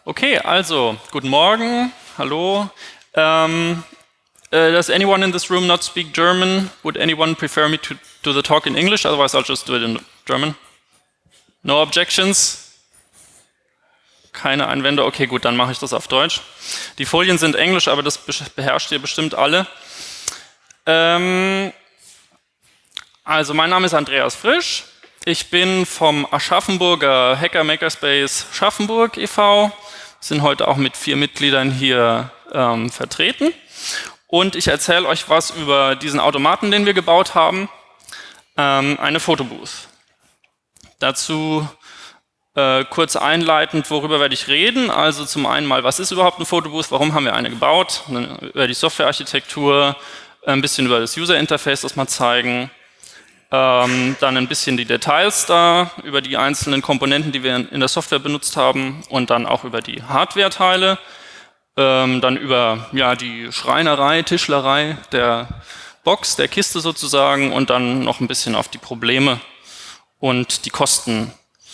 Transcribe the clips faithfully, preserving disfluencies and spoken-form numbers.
Okay, also, guten Morgen, hallo. Um, uh, does anyone in this room not speak German? Would anyone prefer me to do the talk in English? Otherwise, I'll just do it in German. No objections? Keine Einwände? Okay, gut, dann mache ich das auf Deutsch. Die Folien sind Englisch, aber das beherrscht ihr bestimmt alle. Ähm, also, mein Name ist Andreas Frisch. Ich bin vom Aschaffenburger Hacker Makerspace Schaffenburg e V Sind heute auch mit vier Mitgliedern hier ähm, vertreten. Und ich erzähle euch was über diesen Automaten, den wir gebaut haben, ähm, eine Fotobooth. Dazu äh, kurz einleitend, worüber werde ich reden. Also zum einen mal, was ist überhaupt eine Fotobooth, warum haben wir eine gebaut, dann über die Softwarearchitektur, ein bisschen über das User Interface das mal zeigen. Ähm, dann ein bisschen die Details da, über die einzelnen Komponenten, die wir in der Software benutzt haben und dann auch über die Hardware-Teile, ähm, dann über ja, die Schreinerei, Tischlerei der Box, der Kiste sozusagen und dann noch ein bisschen auf die Probleme und die Kosten.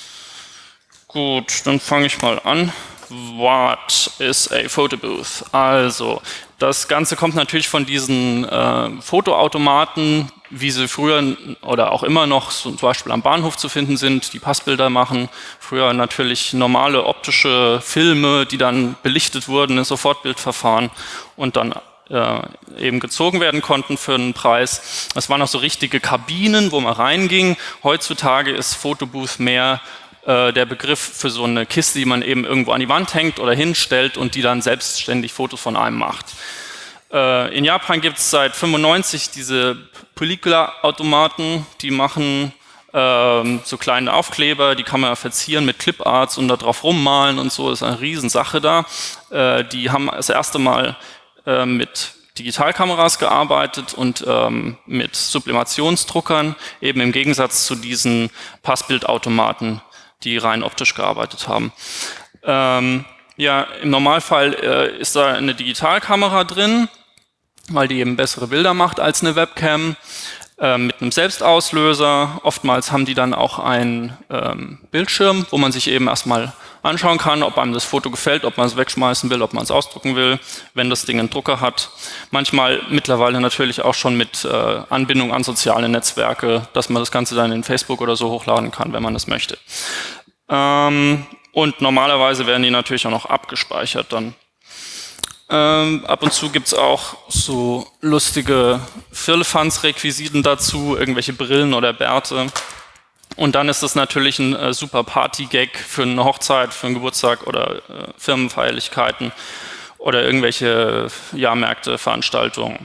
Gut, dann fange ich mal an. What is a photo booth? Also, das Ganze kommt natürlich von diesen äh, Fotoautomaten, wie sie früher oder auch immer noch so, zum Beispiel am Bahnhof zu finden sind, die Passbilder machen. Früher natürlich normale optische Filme, die dann belichtet wurden in Sofortbildverfahren und dann äh, eben gezogen werden konnten für einen Preis. Das waren auch so richtige Kabinen, wo man reinging. Heutzutage ist Fotobooth mehr der Begriff für so eine Kiste, die man eben irgendwo an die Wand hängt oder hinstellt und die dann selbstständig Fotos von einem macht. Äh, in Japan gibt es seit fünfundneunzig diese Pellicula-Automaten, die machen äh, so kleine Aufkleber, die kann man verzieren mit Cliparts und da drauf rummalen und so, das ist eine Riesensache da. Äh, die haben das erste Mal äh, mit Digitalkameras gearbeitet und ähm, mit Sublimationsdruckern, eben im Gegensatz zu diesen Passbildautomaten, die rein optisch gearbeitet haben. Ähm, ja, im Normalfall äh, ist da eine Digitalkamera drin, weil die eben bessere Bilder macht als eine Webcam, äh, mit einem Selbstauslöser. Oftmals haben die dann auch einen ähm, Bildschirm, wo man sich eben erstmal anschauen kann, ob einem das Foto gefällt, ob man es wegschmeißen will, ob man es ausdrucken will, wenn das Ding einen Drucker hat. Manchmal mittlerweile natürlich auch schon mit äh, Anbindung an soziale Netzwerke, dass man das Ganze dann in Facebook oder so hochladen kann, wenn man das möchte. Ähm, und normalerweise werden die natürlich auch noch abgespeichert dann. Ähm, ab und zu gibt es auch so lustige Firlefanz-Requisiten dazu, irgendwelche Brillen oder Bärte. Und dann ist das natürlich ein äh, super Party-Gag für eine Hochzeit, für einen Geburtstag oder äh, Firmenfeierlichkeiten oder irgendwelche Jahrmärkte, Veranstaltungen.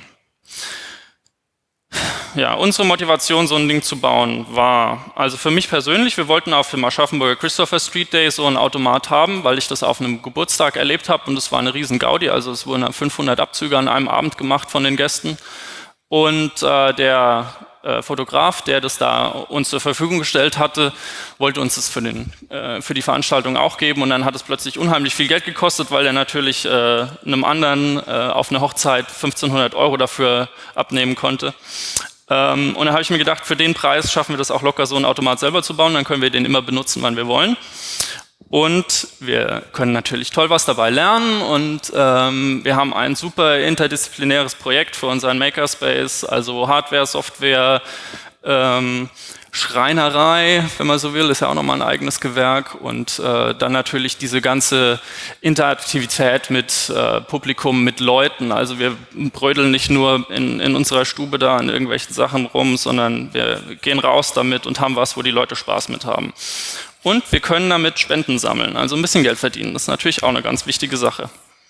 Ja, unsere Motivation, so ein Ding zu bauen, war, also für mich persönlich, wir wollten auf dem Aschaffenburger Christopher Street Day so einen Automat haben, weil ich das auf einem Geburtstag erlebt habe und es war eine riesen Gaudi, also es wurden fünfhundert Abzüge an einem Abend gemacht von den Gästen. Und äh, der äh, Fotograf, der das da uns zur Verfügung gestellt hatte, wollte uns das für, den, äh, für die Veranstaltung auch geben und dann hat es plötzlich unheimlich viel Geld gekostet, weil er natürlich äh, einem anderen äh, auf einer Hochzeit fünfzehnhundert Euro dafür abnehmen konnte. Ähm, und da habe ich mir gedacht, für den Preis schaffen wir das auch locker, so einen Automat selber zu bauen, dann können wir den immer benutzen, wann wir wollen. Und wir können natürlich toll was dabei lernen und ähm, wir haben ein super interdisziplinäres Projekt für unseren Makerspace, also Hardware, Software, ähm, Schreinerei, wenn man so will, ist ja auch nochmal ein eigenes Gewerk und äh, dann natürlich diese ganze Interaktivität mit äh, Publikum, mit Leuten, also wir brödeln nicht nur in, in unserer Stube da an irgendwelchen Sachen rum, sondern wir gehen raus damit und haben was, wo die Leute Spaß mit haben. Und wir können damit Spenden sammeln, also ein bisschen Geld verdienen. Das ist natürlich auch eine ganz wichtige Sache.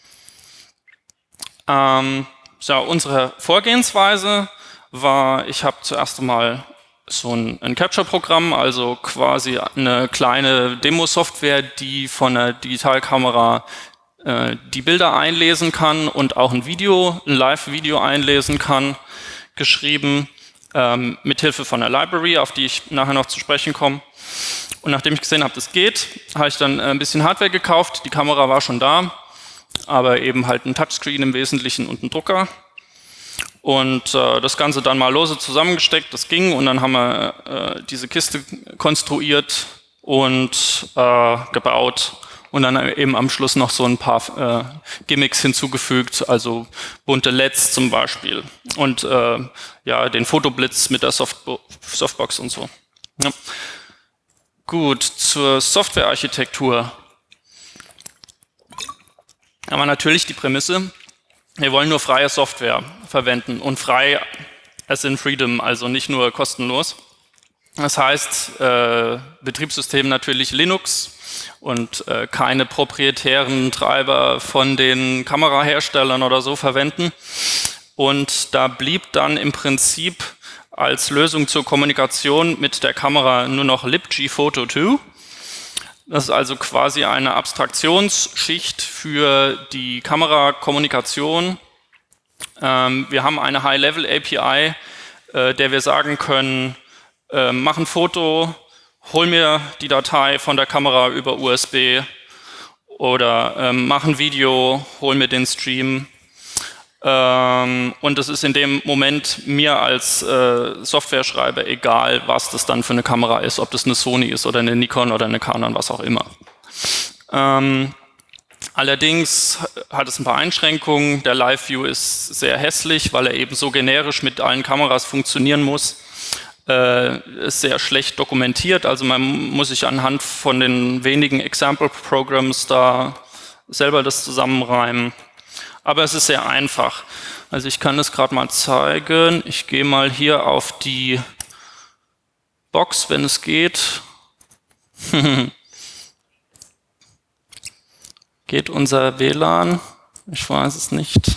Ähm, ja, unsere Vorgehensweise war, ich habe zuerst einmal so ein, ein Capture-Programm, also quasi eine kleine Demo-Software, die von einer Digitalkamera äh, die Bilder einlesen kann und auch ein Video, ein Live-Video einlesen kann, geschrieben, ähm, mithilfe von einer Library, auf die ich nachher noch zu sprechen komme. Und nachdem ich gesehen habe, das geht, habe ich dann ein bisschen Hardware gekauft. Die Kamera war schon da, aber eben halt ein Touchscreen im Wesentlichen und ein Drucker. Und äh, das Ganze dann mal lose zusammengesteckt, das ging. Und dann haben wir äh, diese Kiste konstruiert und äh, gebaut und dann eben am Schluss noch so ein paar äh, Gimmicks hinzugefügt, also bunte L E Ds zum Beispiel und äh, ja, den Fotoblitz mit der Softbo Softbox und so. Ja. Gut, zur Softwarearchitektur. Aber natürlich die Prämisse, wir wollen nur freie Software verwenden und frei as in freedom, also nicht nur kostenlos. Das heißt, äh, Betriebssystem natürlich Linux und äh, keine proprietären Treiber von den Kameraherstellern oder so verwenden. Und da blieb dann im Prinzip als Lösung zur Kommunikation mit der Kamera nur noch libgphoto zwei. Das ist also quasi eine Abstraktionsschicht für die Kamerakommunikation. Ähm, wir haben eine High-Level-A P I, äh, der wir sagen können, äh, mach ein Foto, hol mir die Datei von der Kamera über U S B oder äh, mach ein Video, hol mir den Stream. Ähm, und es ist in dem Moment mir als äh, Software-Schreiber egal, was das dann für eine Kamera ist, ob das eine Sony ist oder eine Nikon oder eine Canon, was auch immer. Ähm, allerdings hat es ein paar Einschränkungen. Der Live-View ist sehr hässlich, weil er eben so generisch mit allen Kameras funktionieren muss. Äh, ist sehr schlecht dokumentiert, also man muss sich anhand von den wenigen Example-Programs da selber das zusammenreimen. Aber es ist sehr einfach. Also ich kann das gerade mal zeigen. Ich gehe mal hier auf die Box, wenn es geht. Geht unser W L A N? Ich weiß es nicht.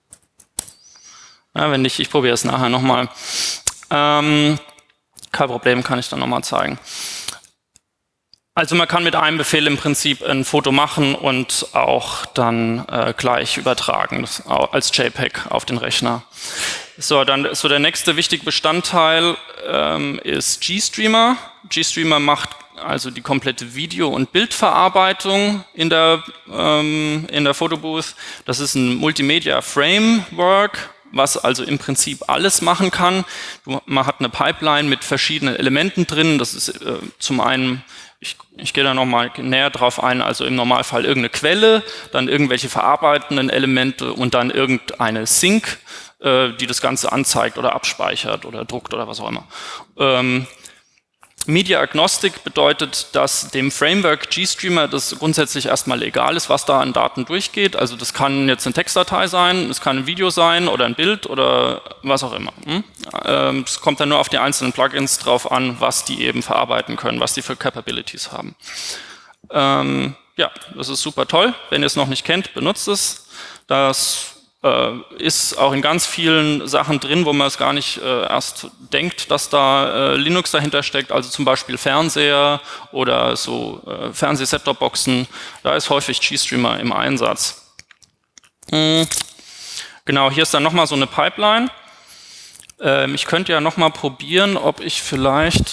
Ja, wenn nicht, ich probiere es nachher nochmal. Ähm, kein Problem, kann ich dann nochmal zeigen. Also man kann mit einem Befehl im Prinzip ein Foto machen und auch dann äh, gleich übertragen als JPEG auf den Rechner. So, dann so der nächste wichtige Bestandteil ähm, ist GStreamer. GStreamer macht also die komplette Video- und Bildverarbeitung in der, ähm, in der Photobooth. Das ist ein Multimedia-Framework, was also im Prinzip alles machen kann. Man hat eine Pipeline mit verschiedenen Elementen drin. Das ist äh, zum einen, ich, ich gehe da nochmal näher drauf ein, also im Normalfall irgendeine Quelle, dann irgendwelche verarbeitenden Elemente und dann irgendeine Sync, äh, die das Ganze anzeigt oder abspeichert oder druckt oder was auch immer. Ähm, Media Agnostic bedeutet, dass dem Framework GStreamer das grundsätzlich erstmal egal ist, was da an Daten durchgeht. Also das kann jetzt eine Textdatei sein, es kann ein Video sein oder ein Bild oder was auch immer. Es kommt dann nur auf die einzelnen Plugins drauf an, was die eben verarbeiten können, was die für Capabilities haben. Ähm, ja, das ist super toll. Wenn ihr es noch nicht kennt, benutzt es. Das Äh, ist auch in ganz vielen Sachen drin, wo man es gar nicht äh, erst denkt, dass da äh, Linux dahinter steckt, also zum Beispiel Fernseher oder so äh, Fernseh-Set-Top-Boxen, da ist häufig GStreamer im Einsatz. Mhm. Genau, hier ist dann nochmal so eine Pipeline. Ähm, ich könnte ja nochmal probieren, ob ich vielleicht...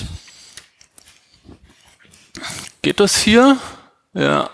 Geht das hier? Ja.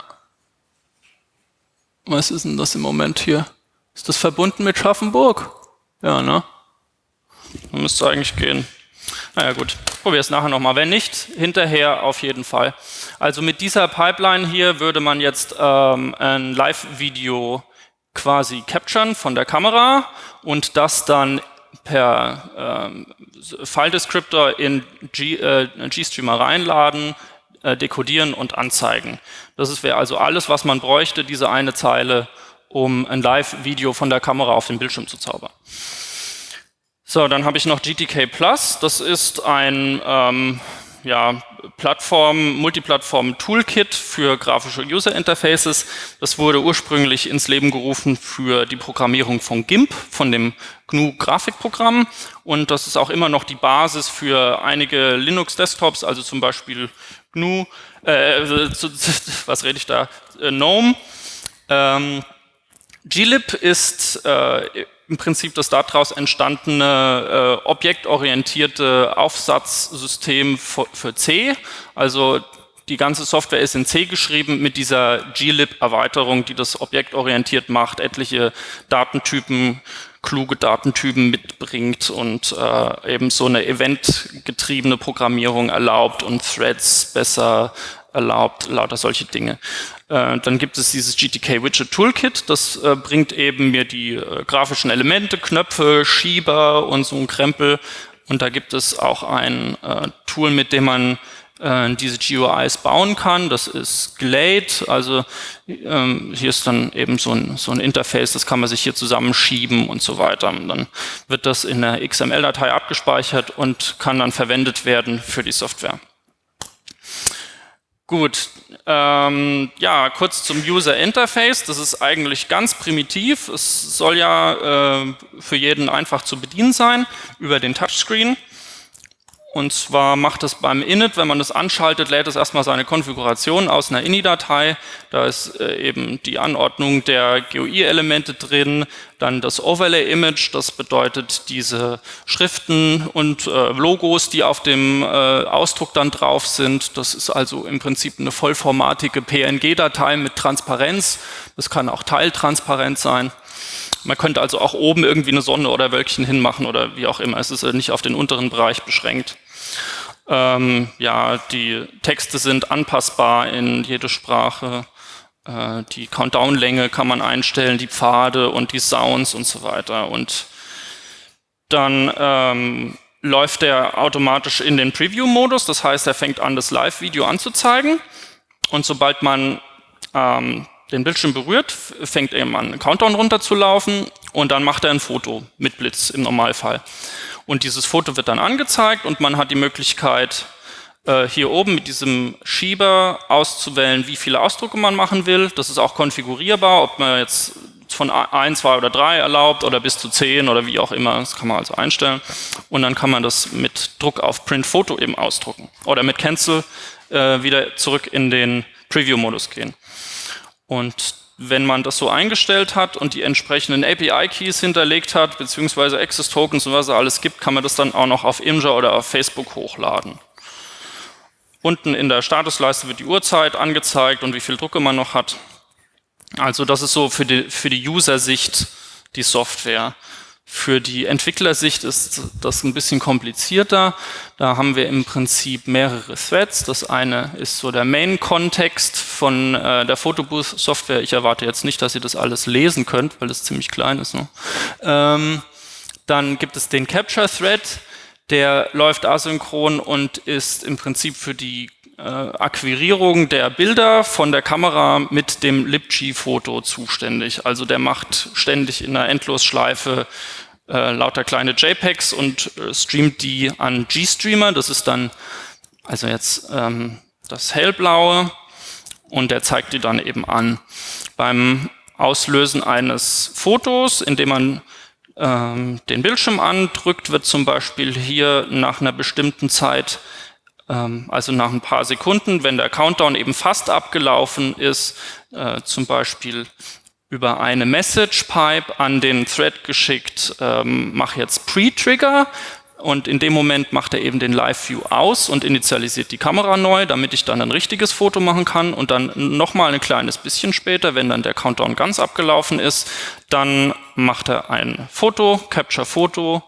Was ist denn das im Moment hier? Ist das verbunden mit Schaffenburg? Ja, ne? Dann müsste es eigentlich gehen. Naja gut, probier es nachher nochmal. Wenn nicht, hinterher auf jeden Fall. Also mit dieser Pipeline hier würde man jetzt ähm, ein Live-Video quasi capturen von der Kamera und das dann per ähm, File-Descriptor in G, äh, GStreamer reinladen, äh, dekodieren und anzeigen. Das wäre also alles, was man bräuchte, diese eine Zeile, um ein Live-Video von der Kamera auf den Bildschirm zu zaubern. So, dann habe ich noch G T K Plus. Das ist ein ähm, ja, Plattform, Multiplattform-Toolkit für grafische User-Interfaces. Das wurde ursprünglich ins Leben gerufen für die Programmierung von GIMP, von dem G N U-Grafikprogramm. Und das ist auch immer noch die Basis für einige Linux-Desktops, also zum Beispiel G N U, äh, was rede ich da, äh, GNOME. Ähm, glib ist äh, im Prinzip das daraus entstandene äh, objektorientierte Aufsatzsystem für, für C. Also die ganze Software ist in C geschrieben mit dieser glib-Erweiterung, die das objektorientiert macht, etliche Datentypen, kluge Datentypen mitbringt und äh, eben so eine eventgetriebene Programmierung erlaubt und Threads besser erlaubt, lauter solche Dinge. Äh, dann gibt es dieses G T K Widget Toolkit, das äh, bringt eben mir die äh, grafischen Elemente, Knöpfe, Schieber und so ein Krempel. Und da gibt es auch ein äh, Tool, mit dem man äh, diese G U Is bauen kann. Das ist Glade. Also ähm, hier ist dann eben so ein, so ein Interface, das kann man sich hier zusammenschieben und so weiter. Und dann wird das in einer X M L-Datei abgespeichert und kann dann verwendet werden für die Software. Gut, ähm, ja, kurz zum User Interface. Das ist eigentlich ganz primitiv. Es soll ja äh, für jeden einfach zu bedienen sein über den Touchscreen. Und zwar macht es beim Init, wenn man das anschaltet, lädt es erstmal seine Konfiguration aus einer I N I-Datei. Da ist äh, eben die Anordnung der G U I-Elemente drin, dann das Overlay-Image, das bedeutet diese Schriften und äh, Logos, die auf dem äh, Ausdruck dann drauf sind. Das ist also im Prinzip eine vollformatige P N G-Datei mit Transparenz. Das kann auch teiltransparent sein. Man könnte also auch oben irgendwie eine Sonne oder Wölkchen hinmachen oder wie auch immer. Es ist nicht auf den unteren Bereich beschränkt. Ähm, ja, die Texte sind anpassbar in jede Sprache. Äh, die Countdown-Länge kann man einstellen, die Pfade und die Sounds und so weiter. Und dann ähm, läuft der automatisch in den Preview-Modus. Das heißt, er fängt an, das Live-Video anzuzeigen. Und sobald man ähm, den Bildschirm berührt, fängt eben an, einen Countdown runterzulaufen und dann macht er ein Foto mit Blitz im Normalfall. Und dieses Foto wird dann angezeigt und man hat die Möglichkeit, äh, hier oben mit diesem Schieber auszuwählen, wie viele Ausdrucke man machen will. Das ist auch konfigurierbar, ob man jetzt von ein, zwei oder drei erlaubt oder bis zu zehn oder wie auch immer. Das kann man also einstellen. Und dann kann man das mit Druck auf Print Foto eben ausdrucken. Oder mit Cancel äh, wieder zurück in den Preview-Modus gehen. Und wenn man das so eingestellt hat und die entsprechenden A P I-Keys hinterlegt hat, beziehungsweise Access-Tokens und was es alles gibt, kann man das dann auch noch auf Imgur oder auf Facebook hochladen. Unten in der Statusleiste wird die Uhrzeit angezeigt und wie viel Drucke man noch hat. Also das ist so für die, für die User-Sicht die Software. Für die Entwicklersicht ist das ein bisschen komplizierter. Da haben wir im Prinzip mehrere Threads. Das eine ist so der Main-Kontext von äh, der Photobooth-Software. Ich erwarte jetzt nicht, dass ihr das alles lesen könnt, weil das ziemlich klein ist. Ne? Ähm, dann gibt es den Capture-Thread, der läuft asynchron und ist im Prinzip für die äh, Akquirierung der Bilder von der Kamera mit dem libg-Foto zuständig. Also der macht ständig in einer Endlosschleife äh, lauter kleine JPEGs und äh, streamt die an GStreamer. Das ist dann also jetzt ähm, das hellblaue und der zeigt die dann eben an. Beim Auslösen eines Fotos, indem man ähm, den Bildschirm andrückt, wird zum Beispiel hier nach einer bestimmten Zeit, ähm, also nach ein paar Sekunden, wenn der Countdown eben fast abgelaufen ist, äh, zum Beispiel über eine Message Pipe an den Thread geschickt, ähm, mach jetzt Pre-Trigger. Und in dem Moment macht er eben den Live-View aus und initialisiert die Kamera neu, damit ich dann ein richtiges Foto machen kann. Und dann nochmal ein kleines bisschen später, wenn dann der Countdown ganz abgelaufen ist, dann macht er ein Foto, Capture Foto.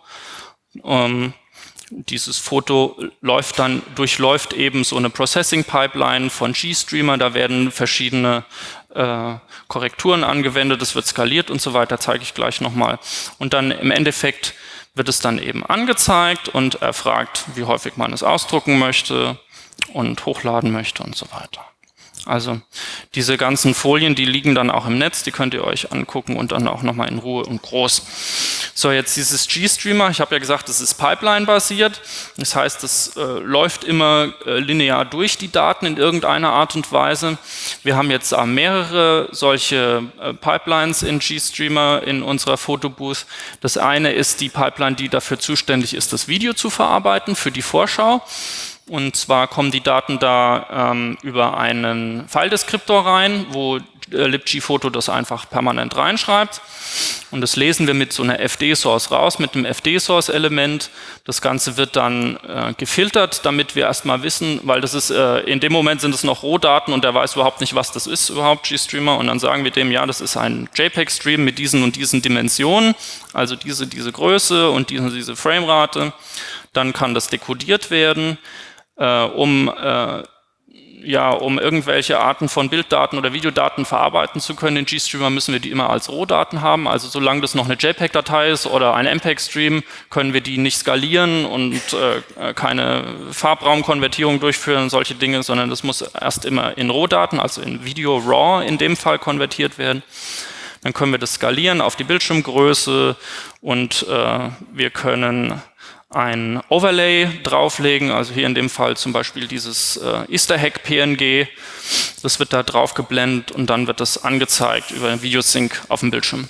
Ähm, dieses Foto läuft dann, durchläuft eben so eine Processing-Pipeline von GStreamer. Da werden verschiedene äh, Korrekturen angewendet, das wird skaliert und so weiter, zeige ich gleich nochmal. Und dann im Endeffekt wird es dann eben angezeigt und er fragt, wie häufig man es ausdrucken möchte und hochladen möchte und so weiter. Also diese ganzen Folien, die liegen dann auch im Netz, die könnt ihr euch angucken und dann auch nochmal in Ruhe und groß. So, jetzt dieses GStreamer, ich habe ja gesagt, das ist Pipeline-basiert. Das heißt, es äh, läuft immer äh, linear durch die Daten in irgendeiner Art und Weise. Wir haben jetzt äh, mehrere solche äh, Pipelines in GStreamer in unserer Photobooth. Das eine ist die Pipeline, die dafür zuständig ist, das Video zu verarbeiten für die Vorschau. Und zwar kommen die Daten da ähm, über einen File-Deskriptor rein, wo äh, libg-Foto das einfach permanent reinschreibt. Und das lesen wir mit so einer F D-Source raus, mit einem F D-Source-Element. Das Ganze wird dann äh, gefiltert, damit wir erstmal wissen, weil das ist, äh, in dem Moment sind es noch Rohdaten und der weiß überhaupt nicht, was das ist überhaupt, GStreamer. Und dann sagen wir dem, ja, das ist ein JPEG-Stream mit diesen und diesen Dimensionen, also diese, diese Größe und diese, diese Framerate. Dann kann das dekodiert werden. Äh, um äh, ja, um irgendwelche Arten von Bilddaten oder Videodaten verarbeiten zu können in GStreamer, müssen wir die immer als Rohdaten haben. Also solange das noch eine JPEG-Datei ist oder ein M P E G-Stream, können wir die nicht skalieren und äh, keine Farbraumkonvertierung durchführen, solche Dinge, sondern das muss erst immer in Rohdaten, also in Video RAW in dem Fall konvertiert werden. Dann können wir das skalieren auf die Bildschirmgröße und äh, wir können ein Overlay drauflegen, also hier in dem Fall zum Beispiel dieses äh, Easter Egg P N G, das wird da drauf geblendet und dann wird das angezeigt über Videosync auf dem Bildschirm.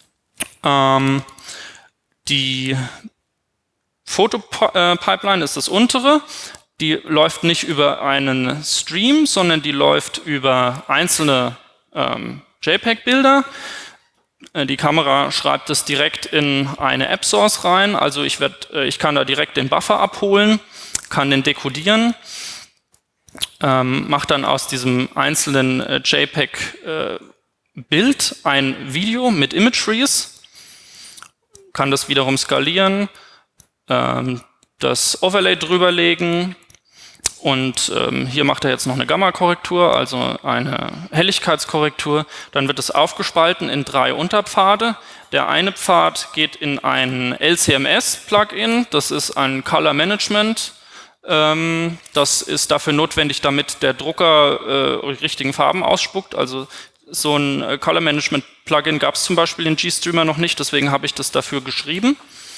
Ähm, die Fotopipeline ist das untere, die läuft nicht über einen Stream, sondern die läuft über einzelne ähm, JPEG-Bilder. Die Kamera schreibt es direkt in eine App-Source rein, also ich, werd, ich kann da direkt den Buffer abholen, kann den dekodieren, ähm, mache dann aus diesem einzelnen äh, JPEG-Bild äh, ein Video mit Image-Trees, kann das wiederum skalieren, ähm, das Overlay drüberlegen. Und ähm, hier macht er jetzt noch eine Gamma-Korrektur, also eine Helligkeitskorrektur. Dann wird es aufgespalten in drei Unterpfade. Der eine Pfad geht in ein L C M S-Plugin, das ist ein Color Management. Ähm, das ist dafür notwendig, damit der Drucker äh, die richtigen Farben ausspuckt. Also so ein äh, Color Management-Plugin gab es zum Beispiel in GStreamer noch nicht, deswegen habe ich das dafür geschrieben.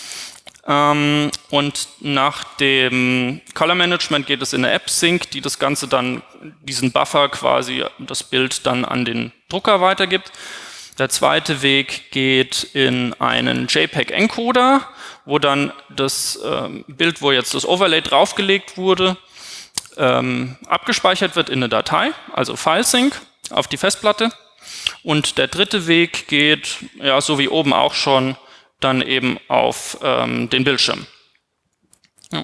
Ähm, und nach dem Color Management geht es in eine App Sync, die das Ganze dann, diesen Buffer quasi, das Bild dann an den Drucker weitergibt. Der zweite Weg geht in einen JPEG-Encoder, wo dann das ähm, Bild, wo jetzt das Overlay draufgelegt wurde, ähm, abgespeichert wird in eine Datei, also File Sync auf die Festplatte. Und der dritte Weg geht, ja, so wie oben auch schon, dann eben auf ähm, den Bildschirm. Ja.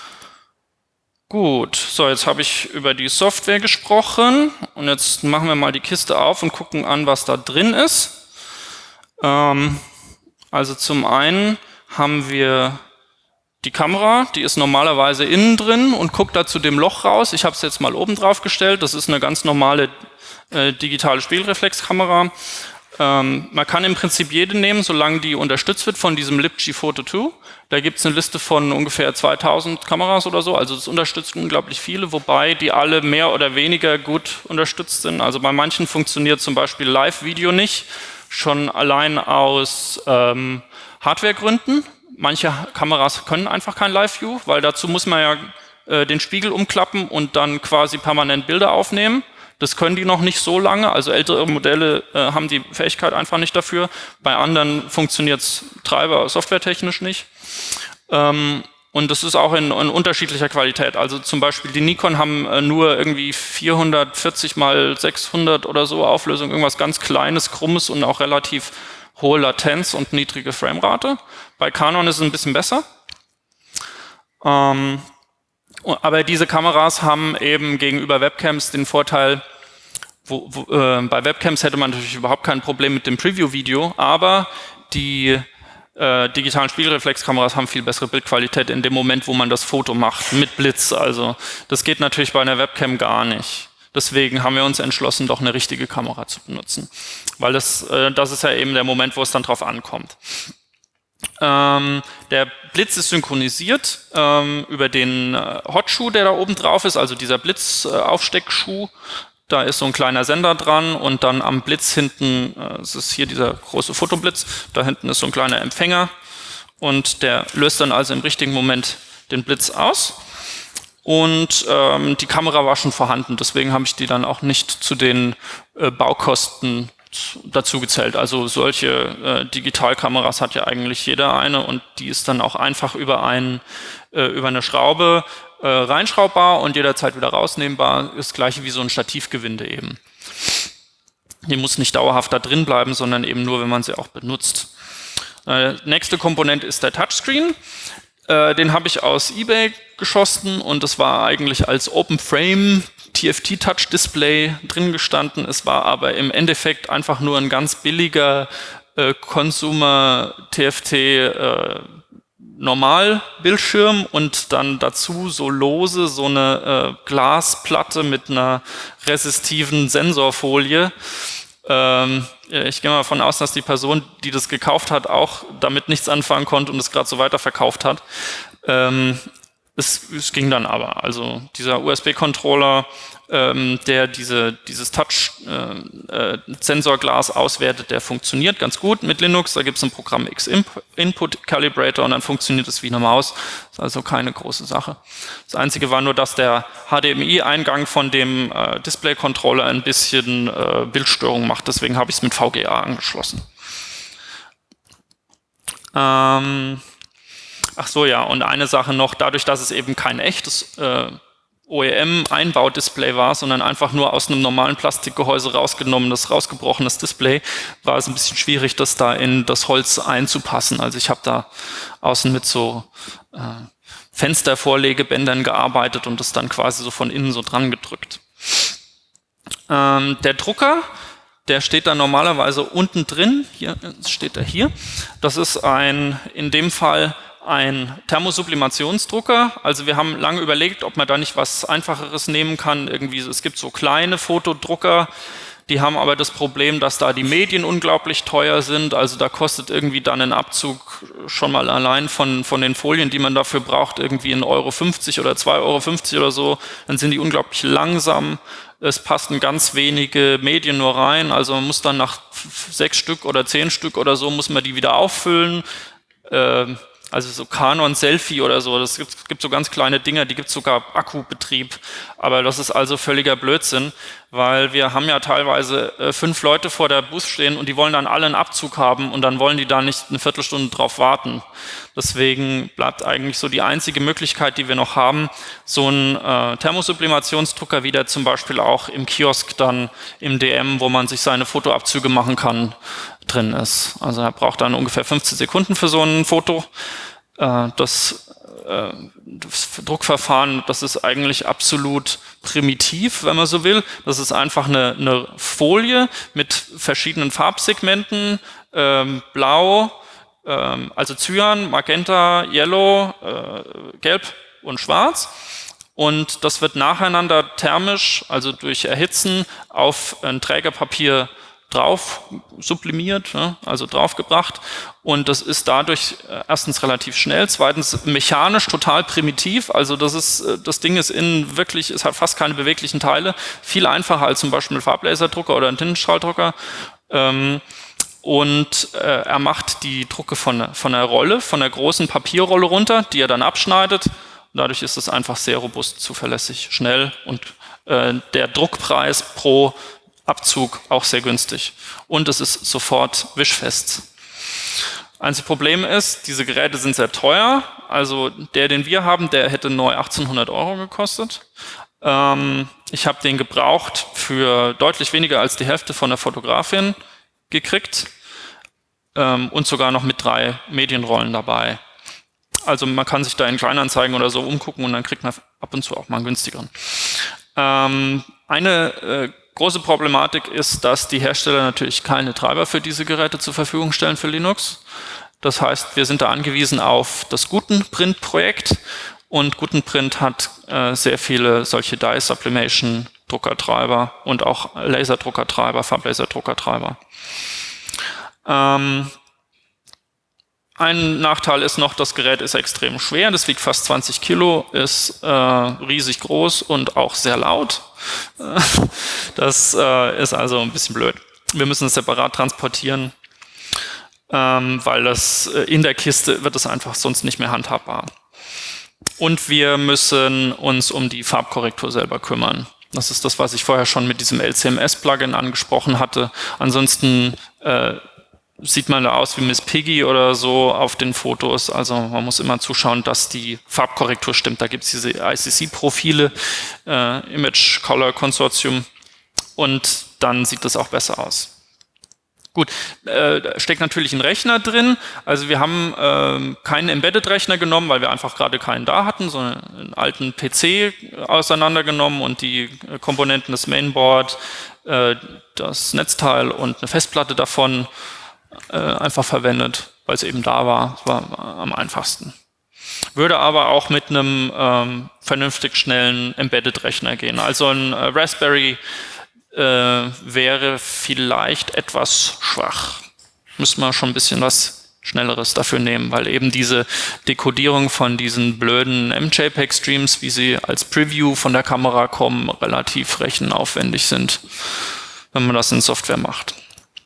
Gut, so jetzt habe ich über die Software gesprochen und jetzt machen wir mal die Kiste auf und gucken an, was da drin ist. Ähm, also zum einen haben wir die Kamera, die ist normalerweise innen drin und guckt da zu dem Loch raus. Ich habe es jetzt mal oben drauf gestellt, das ist eine ganz normale äh, digitale Spiegelreflexkamera. Ähm, man kann im Prinzip jede nehmen, solange die unterstützt wird von diesem LibG Photo zwei. Da gibt es eine Liste von ungefähr zweitausend Kameras oder so, also das unterstützt unglaublich viele, wobei die alle mehr oder weniger gut unterstützt sind. Also bei manchen funktioniert zum Beispiel Live-Video nicht, schon allein aus ähm, Hardwaregründen. Manche Kameras können einfach kein Live-View, weil dazu muss man ja äh, den Spiegel umklappen und dann quasi permanent Bilder aufnehmen. Das können die noch nicht so lange, also ältere Modelle äh, haben die Fähigkeit einfach nicht dafür. Bei anderen funktioniert es treiber- softwaretechnisch nicht. Ähm, und das ist auch in, in unterschiedlicher Qualität. Also zum Beispiel die Nikon haben äh, nur irgendwie vierhundertvierzig mal sechshundert oder so Auflösung, irgendwas ganz Kleines, Krummes und auch relativ hohe Latenz und niedrige Framerate. Bei Canon ist es ein bisschen besser. Ähm, Aber diese Kameras haben eben gegenüber Webcams den Vorteil, wo, wo, äh, bei Webcams hätte man natürlich überhaupt kein Problem mit dem Preview-Video, aber die äh, digitalen Spiegelreflexkameras haben viel bessere Bildqualität in dem Moment, wo man das Foto macht, mit Blitz. Also das geht natürlich bei einer Webcam gar nicht. Deswegen haben wir uns entschlossen, doch eine richtige Kamera zu benutzen. Weil das, äh, das ist ja eben der Moment, wo es dann drauf ankommt. Ähm, der Blitz ist synchronisiert ähm, über den äh, Hotschuh, der da oben drauf ist, also dieser Blitzaufsteckschuh. Äh, da ist so ein kleiner Sender dran und dann am Blitz hinten, äh, es ist hier dieser große Fotoblitz, da hinten ist so ein kleiner Empfänger und der löst dann also im richtigen Moment den Blitz aus. Und ähm, die Kamera war schon vorhanden, deswegen habe ich die dann auch nicht zu den äh, Baukosten dazu gezählt. Also solche äh, Digitalkameras hat ja eigentlich jeder eine und die ist dann auch einfach über, ein, äh, über eine Schraube äh, reinschraubbar und jederzeit wieder rausnehmbar. Ist das gleiche wie so ein Stativgewinde eben. Die muss nicht dauerhaft da drin bleiben, sondern eben nur, wenn man sie auch benutzt. Äh, nächste Komponente ist der Touchscreen. Äh, den habe ich aus eBay geschossen und das war eigentlich als Open Frame T F T-Touch-Display drin gestanden. Es war aber im Endeffekt einfach nur ein ganz billiger äh, Consumer-T F T äh, Normalbildschirm und dann dazu so lose so eine äh, Glasplatte mit einer resistiven Sensorfolie. Ähm, ich gehe mal davon aus, dass die Person, die das gekauft hat, auch damit nichts anfangen konnte und es gerade so weiterverkauft hat. Ähm, es, es ging dann aber. Also dieser U S B-Controller, ähm, der diese, dieses Touch-Sensorglas äh, äh, auswertet, der funktioniert ganz gut mit Linux. Da gibt es ein Programm X-Input Calibrator und dann funktioniert es wie eine Maus. Ist also keine große Sache. Das Einzige war nur, dass der H D M I-Eingang von dem äh, Display-Controller ein bisschen äh, Bildstörung macht. Deswegen habe ich es mit V G A angeschlossen. Ähm, ach so, ja, und eine Sache noch, dadurch, dass es eben kein echtes äh, O E M-Einbaudisplay war, sondern einfach nur aus einem normalen Plastikgehäuse rausgenommenes, rausgebrochenes Display, war es ein bisschen schwierig, das da in das Holz einzupassen. Also ich habe da außen mit so äh, Fenstervorlegebändern gearbeitet und das dann quasi so von innen so dran gedrückt. Ähm, der Drucker, der steht dann normalerweise unten drin, hier steht er hier. Das ist ein, in dem Fall ein Thermosublimationsdrucker. Also wir haben lange überlegt, ob man da nicht was Einfacheres nehmen kann. Irgendwie, es gibt so kleine Fotodrucker, die haben aber das Problem, dass da die Medien unglaublich teuer sind. Also da kostet irgendwie dann ein Abzug schon mal allein von, von den Folien, die man dafür braucht, irgendwie ein Euro fünfzig oder zwei Euro fünfzig oder so. Dann sind die unglaublich langsam. Es passen ganz wenige Medien nur rein. Also man muss dann nach sechs Stück oder zehn Stück oder so, muss man die wieder auffüllen. Ähm, Also so Canon Selfie oder so, das gibt, gibt so ganz kleine Dinger, die gibt sogar Akkubetrieb. Aber das ist also völliger Blödsinn, weil wir haben ja teilweise äh, fünf Leute vor der Bus stehen und die wollen dann alle einen Abzug haben und dann wollen die da nicht eine Viertelstunde drauf warten. Deswegen bleibt eigentlich so die einzige Möglichkeit, die wir noch haben, so ein äh, Thermosublimationsdrucker, wie der zum Beispiel auch im Kiosk dann im D M, wo man sich seine Fotoabzüge machen kann, drin ist. Also er braucht dann ungefähr fünfzehn Sekunden für so ein Foto. Äh, das, äh, das Druckverfahren, das ist eigentlich absolut primitiv, wenn man so will. Das ist einfach eine, eine Folie mit verschiedenen Farbsegmenten, ähm, blau, ähm, also Cyan, Magenta, Yellow, äh, Gelb und Schwarz. Und das wird nacheinander thermisch, also durch Erhitzen, auf ein Trägerpapier drauf sublimiert, also draufgebracht, und das ist dadurch erstens relativ schnell, zweitens mechanisch total primitiv, also das ist, das Ding ist innen wirklich, es hat fast keine beweglichen Teile, viel einfacher als zum Beispiel ein Farblaserdrucker oder ein Tintenstrahldrucker, und er macht die Drucke von, von der Rolle, von der großen Papierrolle runter, die er dann abschneidet, und dadurch ist es einfach sehr robust, zuverlässig, schnell und der Druckpreis pro Abzug auch sehr günstig. Und es ist sofort wischfest. Einziges Problem ist, diese Geräte sind sehr teuer. Also der, den wir haben, der hätte neu achtzehnhundert Euro gekostet. Ähm, ich habe den gebraucht für deutlich weniger als die Hälfte von der Fotografin gekriegt. Ähm, und sogar noch mit drei Medienrollen dabei. Also man kann sich da in Kleinanzeigen oder so umgucken und dann kriegt man ab und zu auch mal einen günstigeren. Ähm, eine äh, große Problematik ist, dass die Hersteller natürlich keine Treiber für diese Geräte zur Verfügung stellen für Linux. Das heißt, wir sind da angewiesen auf das Gutenprint-Projekt, und Gutenprint hat äh, sehr viele solche Dye Sublimation Druckertreiber und auch Laserdruckertreiber, Farblaserdruckertreiber. Ähm, Ein Nachteil ist noch, das Gerät ist extrem schwer, das wiegt fast zwanzig Kilo, ist äh, riesig groß und auch sehr laut. Das äh, ist also ein bisschen blöd. Wir müssen es separat transportieren, ähm, weil das äh, in der Kiste wird es einfach sonst nicht mehr handhabbar. Und wir müssen uns um die Farbkorrektur selber kümmern. Das ist das, was ich vorher schon mit diesem L C M S-Plugin angesprochen hatte. Ansonsten äh, sieht man da aus wie Miss Piggy oder so auf den Fotos. Also man muss immer zuschauen, dass die Farbkorrektur stimmt. Da gibt es diese I C C-Profile, äh, Image Color Consortium, und dann sieht das auch besser aus. Gut, äh, da steckt natürlich ein Rechner drin. Also wir haben äh, keinen Embedded-Rechner genommen, weil wir einfach gerade keinen da hatten, sondern einen alten P C auseinandergenommen und die Komponenten des Mainboard, äh, das Netzteil und eine Festplatte davon einfach verwendet, weil es eben da war. Es war am einfachsten. Würde aber auch mit einem ähm, vernünftig schnellen Embedded-Rechner gehen. Also ein äh, Raspberry äh, wäre vielleicht etwas schwach. Müssen wir schon ein bisschen was Schnelleres dafür nehmen, weil eben diese Dekodierung von diesen blöden M J P E G-Streams, wie sie als Preview von der Kamera kommen, relativ rechenaufwendig sind, wenn man das in Software macht.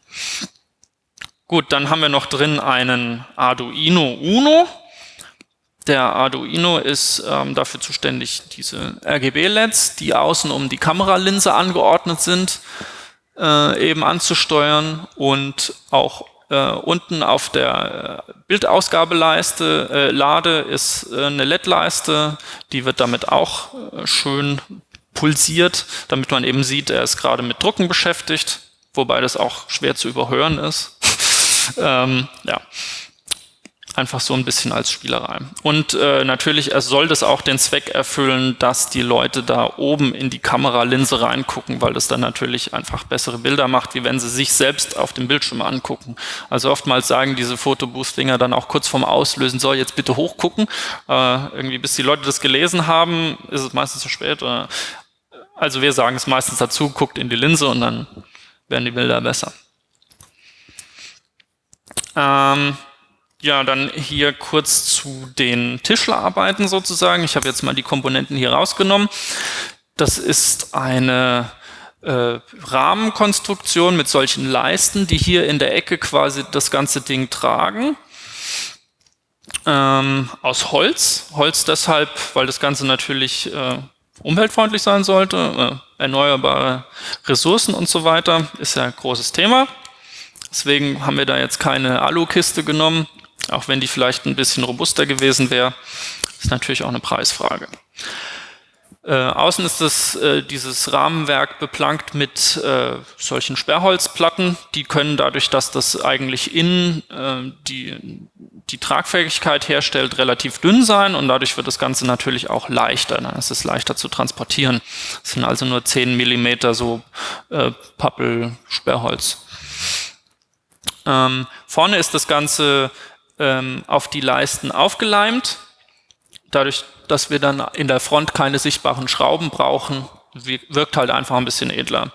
Gut, dann haben wir noch drin einen Arduino Uno. Der Arduino ist ähm, dafür zuständig, diese R G B-L E Ds, die außen um die Kameralinse angeordnet sind, äh, eben anzusteuern und auch äh, unten auf der äh, Bildausgabeleiste, äh, Lade ist äh, eine L E D-Leiste, die wird damit auch äh, schön pulsiert, damit man eben sieht, er ist gerade mit Drucken beschäftigt, wobei das auch schwer zu überhören ist. ähm, ja. Einfach so ein bisschen als Spielerei. Und äh, natürlich es soll das auch den Zweck erfüllen, dass die Leute da oben in die Kameralinse reingucken, weil das dann natürlich einfach bessere Bilder macht, wie wenn sie sich selbst auf dem Bildschirm angucken. Also oftmals sagen diese Fotobooth-Dinger dann auch kurz vorm Auslösen, so jetzt bitte hochgucken. Äh, irgendwie bis die Leute das gelesen haben, ist es meistens zu spät. Oder also wir sagen es meistens dazu, guckt in die Linse und dann werden die Bilder besser. Ähm, Ja, dann hier kurz zu den Tischlerarbeiten sozusagen. Ich habe jetzt mal die Komponenten hier rausgenommen. Das ist eine äh, Rahmenkonstruktion mit solchen Leisten, die hier in der Ecke quasi das ganze Ding tragen. Ähm, aus Holz. Holz deshalb, weil das Ganze natürlich äh, umweltfreundlich sein sollte. Äh, erneuerbare Ressourcen und so weiter ist ja ein großes Thema. Deswegen haben wir da jetzt keine Alukiste genommen. Auch wenn die vielleicht ein bisschen robuster gewesen wäre, ist natürlich auch eine Preisfrage. Äh, außen ist das, äh, dieses Rahmenwerk beplankt mit äh, solchen Sperrholzplatten. Die können dadurch, dass das eigentlich innen äh, die, die Tragfähigkeit herstellt, relativ dünn sein und dadurch wird das Ganze natürlich auch leichter. Dann ist es leichter zu transportieren. Das sind also nur zehn Millimeter so äh, Pappel-Sperrholz. Ähm, vorne ist das Ganze auf die Leisten aufgeleimt. Dadurch, dass wir dann in der Front keine sichtbaren Schrauben brauchen, wirkt halt einfach ein bisschen edler.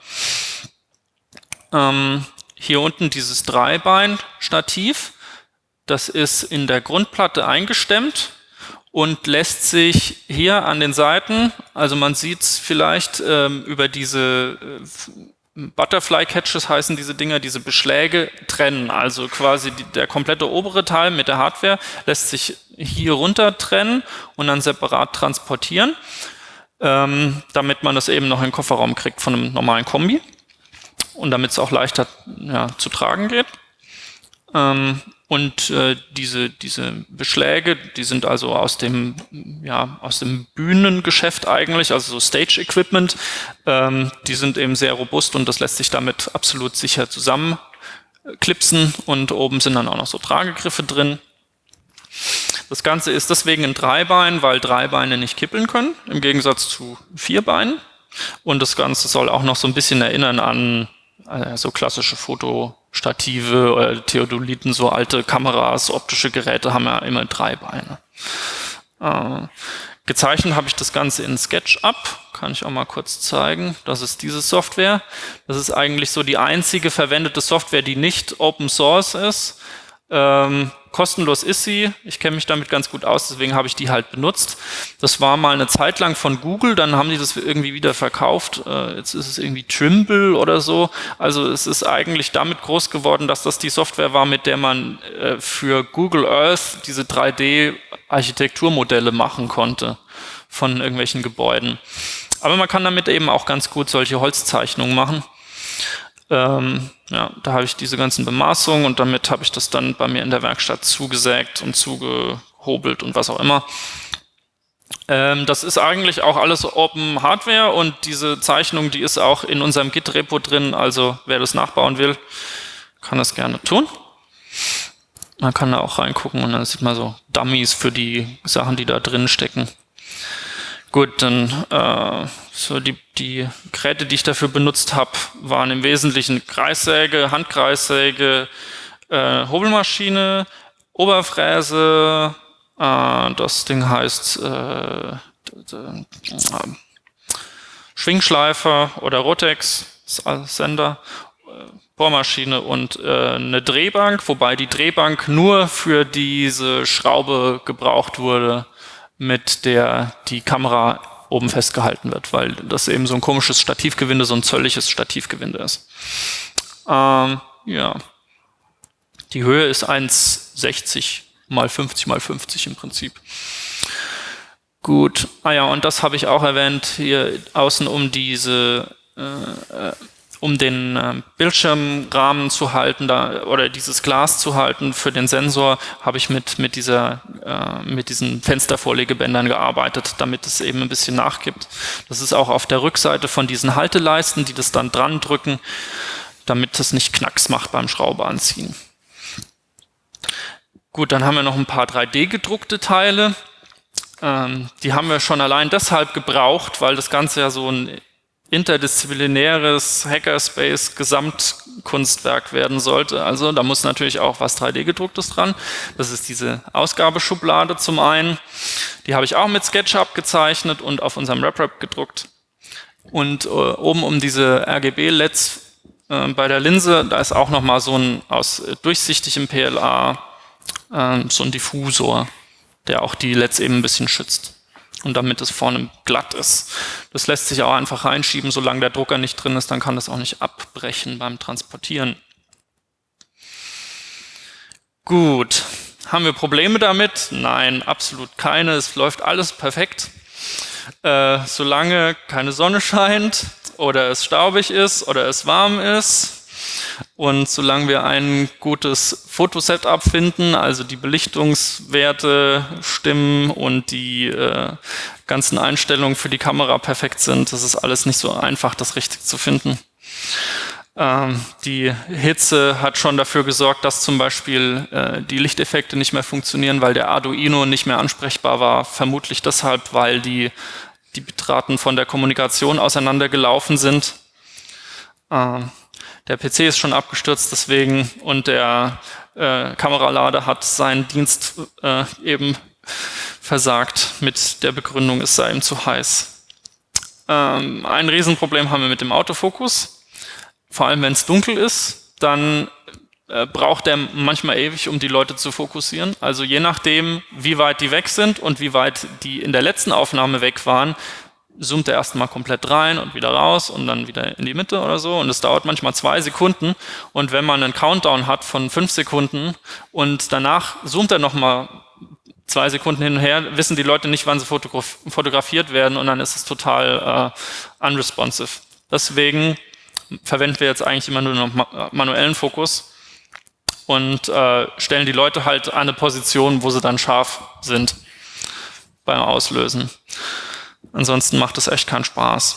Ähm, hier unten dieses Dreibein-Stativ, das ist in der Grundplatte eingestemmt und lässt sich hier an den Seiten, also man sieht es vielleicht ähm, über diese äh, Butterfly Catches heißen diese Dinger, diese Beschläge trennen. Also quasi die, der komplette obere Teil mit der Hardware lässt sich hier runter trennen und dann separat transportieren, ähm, damit man das eben noch in den Kofferraum kriegt von einem normalen Kombi und damit es auch leichter ja, zu tragen geht. Ähm, und äh, diese, diese Beschläge, die sind also aus dem, ja, aus dem Bühnengeschäft eigentlich, also so Stage-Equipment, ähm, die sind eben sehr robust und das lässt sich damit absolut sicher zusammenklipsen und oben sind dann auch noch so Tragegriffe drin. Das Ganze ist deswegen ein Dreibein, weil Dreibeine nicht kippeln können, im Gegensatz zu Vierbeinen. Und das Ganze soll auch noch so ein bisschen erinnern an äh, so klassische Fotostative oder Theodoliten, so alte Kameras, optische Geräte haben ja immer drei Beine. Äh, gezeichnet habe ich das Ganze in SketchUp, kann ich auch mal kurz zeigen. Das ist diese Software. Das ist eigentlich so die einzige verwendete Software, die nicht Open Source ist. Ähm, kostenlos ist sie, ich kenne mich damit ganz gut aus, deswegen habe ich die halt benutzt. Das war mal eine Zeit lang von Google, dann haben die das irgendwie wieder verkauft, äh, jetzt ist es irgendwie Trimble oder so. Also es ist eigentlich damit groß geworden, dass das die Software war, mit der man äh, für Google Earth diese drei D-Architekturmodelle machen konnte von irgendwelchen Gebäuden. Aber man kann damit eben auch ganz gut solche Holzzeichnungen machen. Ähm, ja, da habe ich diese ganzen Bemaßungen und damit habe ich das dann bei mir in der Werkstatt zugesägt und zugehobelt und was auch immer. Ähm, das ist eigentlich auch alles Open Hardware und diese Zeichnung, die ist auch in unserem Git-Repo drin, also wer das nachbauen will, kann das gerne tun. Man kann da auch reingucken und dann sieht man so Dummies für die Sachen, die da drin stecken. Gut, dann äh, so die, die Geräte, die ich dafür benutzt habe, waren im Wesentlichen Kreissäge, Handkreissäge, äh, Hobelmaschine, Oberfräse, Äh, das Ding heißt äh, Schwingschleifer oder Rotex, Sender, Bohrmaschine und äh, eine Drehbank, wobei die Drehbank nur für diese Schraube gebraucht wurde, mit der die Kamera oben festgehalten wird, weil das eben so ein komisches Stativgewinde, so ein zölliges Stativgewinde ist. Ähm, ja. Die Höhe ist eins Komma sechzig mal fünfzig mal fünfzig im Prinzip. Gut. Ah ja, und das habe ich auch erwähnt, hier außen um diese äh, um den äh, Bildschirmrahmen zu halten da, oder dieses Glas zu halten für den Sensor, habe ich mit, mit, dieser, äh, mit diesen Fenstervorlegebändern gearbeitet, damit es eben ein bisschen nachgibt. Das ist auch auf der Rückseite von diesen Halteleisten, die das dann dran drücken, damit es nicht Knacks macht beim Schraube anziehen. Gut, dann haben wir noch ein paar drei D gedruckte Teile. Ähm, die haben wir schon allein deshalb gebraucht, weil das Ganze ja so ein interdisziplinäres Hackerspace-Gesamtkunstwerk werden sollte. Also da muss natürlich auch was drei D gedrucktes dran. Das ist diese Ausgabeschublade zum einen. Die habe ich auch mit SketchUp gezeichnet und auf unserem RepRap gedruckt. Und äh, oben um diese R G B-L E Ds äh, bei der Linse, da ist auch nochmal so ein aus äh, durchsichtigem P L A äh, so ein Diffusor, der auch die L E Ds eben ein bisschen schützt. Und damit es vorne glatt ist. Das lässt sich auch einfach reinschieben, solange der Drucker nicht drin ist, dann kann das auch nicht abbrechen beim Transportieren. Gut, haben wir Probleme damit? Nein, absolut keine. Es läuft alles perfekt. Äh, solange keine Sonne scheint oder es staubig ist oder es warm ist. Und solange wir ein gutes Fotosetup finden, also die Belichtungswerte stimmen und die äh, ganzen Einstellungen für die Kamera perfekt sind, das ist alles nicht so einfach, das richtig zu finden. Ähm, die Hitze hat schon dafür gesorgt, dass zum Beispiel äh, die Lichteffekte nicht mehr funktionieren, weil der Arduino nicht mehr ansprechbar war. Vermutlich deshalb, weil die, die Bitraten von der Kommunikation auseinandergelaufen sind. Ähm, Der P C ist schon abgestürzt deswegen und der äh, Kameralader hat seinen Dienst äh, eben versagt mit der Begründung, es sei ihm zu heiß. Ähm, ein Riesenproblem haben wir mit dem Autofokus. Vor allem, wenn es dunkel ist, dann äh, braucht der manchmal ewig, um die Leute zu fokussieren. Also je nachdem, wie weit die weg sind und wie weit die in der letzten Aufnahme weg waren, zoomt er erstmal komplett rein und wieder raus und dann wieder in die Mitte oder so. Und es dauert manchmal zwei Sekunden. Und wenn man einen Countdown hat von fünf Sekunden und danach zoomt er nochmal zwei Sekunden hin und her, wissen die Leute nicht, wann sie fotograf fotografiert werden und dann ist es total äh, unresponsive. Deswegen verwenden wir jetzt eigentlich immer nur noch ma manuellen Fokus und äh, stellen die Leute halt an eine Position, wo sie dann scharf sind beim Auslösen. Ansonsten macht es echt keinen Spaß.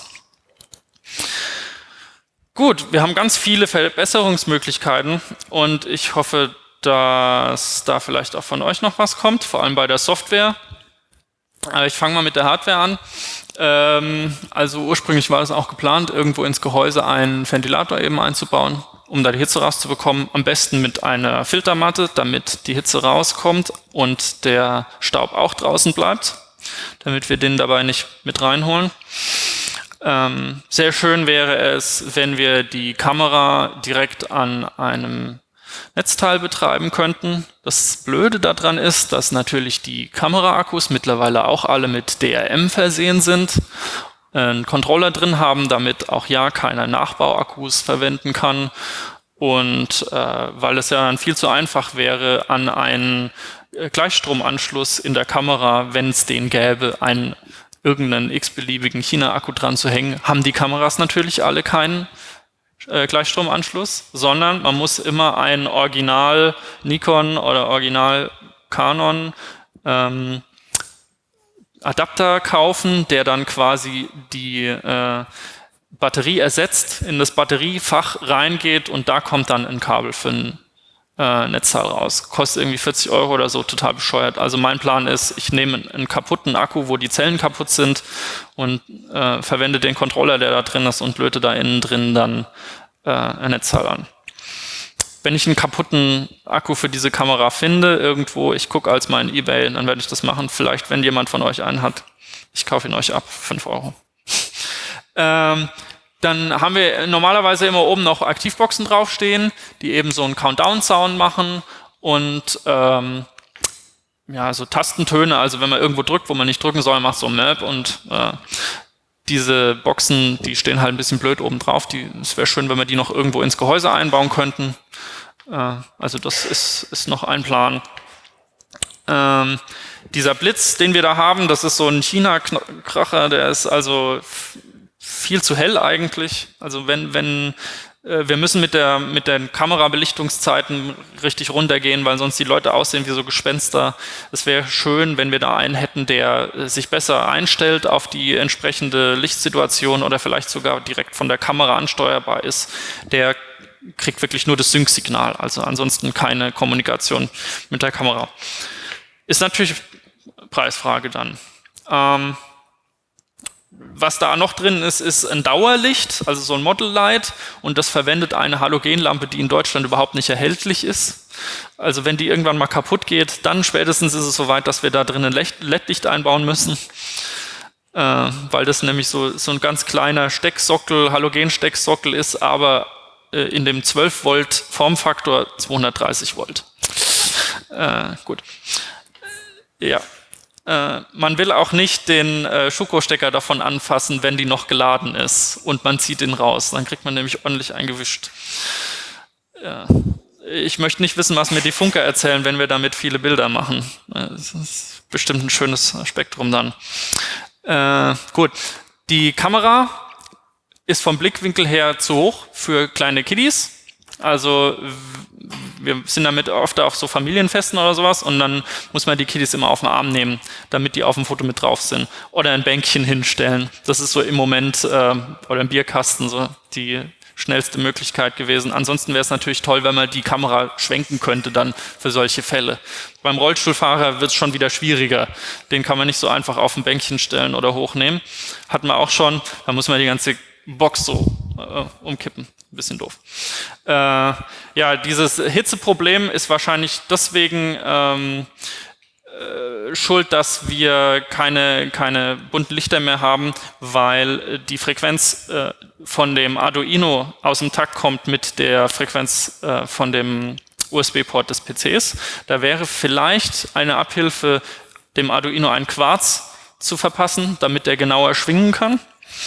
Gut, wir haben ganz viele Verbesserungsmöglichkeiten und ich hoffe, dass da vielleicht auch von euch noch was kommt, vor allem bei der Software. Ich fange mal mit der Hardware an. Ähm, also ursprünglich war es auch geplant, irgendwo ins Gehäuse einen Ventilator eben einzubauen, um da die Hitze rauszubekommen. Am besten mit einer Filtermatte, damit die Hitze rauskommt und der Staub auch draußen bleibt, damit wir den dabei nicht mit reinholen. Ähm, sehr schön wäre es, wenn wir die Kamera direkt an einem Netzteil betreiben könnten. Das Blöde daran ist, dass natürlich die Kameraakkus mittlerweile auch alle mit D R M versehen sind, einen Controller drin haben, damit auch ja keiner Nachbauakkus verwenden kann. Und äh, weil es ja dann viel zu einfach wäre, an einen Gleichstromanschluss in der Kamera, wenn es den gäbe, einen irgendeinen x-beliebigen China-Akku dran zu hängen, haben die Kameras natürlich alle keinen äh, Gleichstromanschluss, sondern man muss immer einen Original Nikon oder Original Canon ähm, Adapter kaufen, der dann quasi die äh, Batterie ersetzt, in das Batteriefach reingeht und da kommt dann ein Kabel für ein äh, Netzteil raus. Kostet irgendwie vierzig Euro oder so, total bescheuert. Also mein Plan ist, ich nehme einen kaputten Akku, wo die Zellen kaputt sind und äh, verwende den Controller, der da drin ist und löte da innen drin dann äh, ein Netzteil an. wenn ich einen kaputten Akku für diese Kamera finde, irgendwo, ich gucke als mein eBay, dann werde ich das machen. Vielleicht, wenn jemand von euch einen hat. Ich kaufe ihn euch ab, fünf Euro. ähm, dann haben wir normalerweise immer oben noch Aktivboxen draufstehen, die eben so einen Countdown-Sound machen und ähm, ja, so Tastentöne, also wenn man irgendwo drückt, wo man nicht drücken soll, macht so ein Map und äh, diese Boxen, die stehen halt ein bisschen blöd oben drauf. Es wäre schön, wenn wir die noch irgendwo ins Gehäuse einbauen könnten. Äh, also das ist, ist noch ein Plan. Ähm, dieser Blitz, den wir da haben, das ist so ein China-Kracher, der ist also viel zu hell eigentlich. Also wenn, wenn wir müssen mit der mit den Kamerabelichtungszeiten richtig runtergehen, weil sonst die Leute aussehen wie so Gespenster. Es wäre schön, wenn wir da einen hätten, der sich besser einstellt auf die entsprechende Lichtsituation oder vielleicht sogar direkt von der Kamera ansteuerbar ist. Der kriegt wirklich nur das Sync-Signal, also ansonsten keine Kommunikation mit der Kamera. Ist natürlich Preisfrage dann. Ähm, Was da noch drin ist, ist ein Dauerlicht, also so ein Model Light, und das verwendet eine Halogenlampe, die in Deutschland überhaupt nicht erhältlich ist. Also wenn die irgendwann mal kaputt geht, dann spätestens ist es soweit, dass wir da drin ein L E D-Licht einbauen müssen, äh, weil das nämlich so, so ein ganz kleiner Stecksockel, Halogen-Stecksockel ist, aber äh, in dem zwölf Volt Formfaktor zweihundertdreißig Volt. Äh, gut. Ja. Man will auch nicht den äh, Schuko-Stecker davon anfassen, wenn die noch geladen ist und man zieht ihn raus. Dann kriegt man nämlich ordentlich eingewischt. Ja. Ich möchte nicht wissen, was mir die Funker erzählen, wenn wir damit viele Bilder machen. Das ist bestimmt ein schönes Spektrum dann. Äh, gut, die Kamera ist vom Blickwinkel her zu hoch für kleine Kiddies. Also wir sind damit oft auf so Familienfesten oder sowas und dann muss man die Kiddies immer auf den Arm nehmen, damit die auf dem Foto mit drauf sind. Oder ein Bänkchen hinstellen. Das ist so im Moment, äh, oder ein Bierkasten, so die schnellste Möglichkeit gewesen. Ansonsten wäre es natürlich toll, wenn man die Kamera schwenken könnte dann für solche Fälle. Beim Rollstuhlfahrer wird es schon wieder schwieriger. Den kann man nicht so einfach auf ein Bänkchen stellen oder hochnehmen. Hatten wir auch schon. Da muss man die ganze Box so äh, umkippen. Ein bisschen doof. Äh, ja, dieses Hitzeproblem ist wahrscheinlich deswegen ähm, äh, schuld, dass wir keine, keine bunten Lichter mehr haben, weil die Frequenz äh, von dem Arduino aus dem Takt kommt mit der Frequenz äh, von dem U S B-Port des P Cs. Da wäre vielleicht eine Abhilfe, dem Arduino einen Quarz zu verpassen, damit der genauer schwingen kann.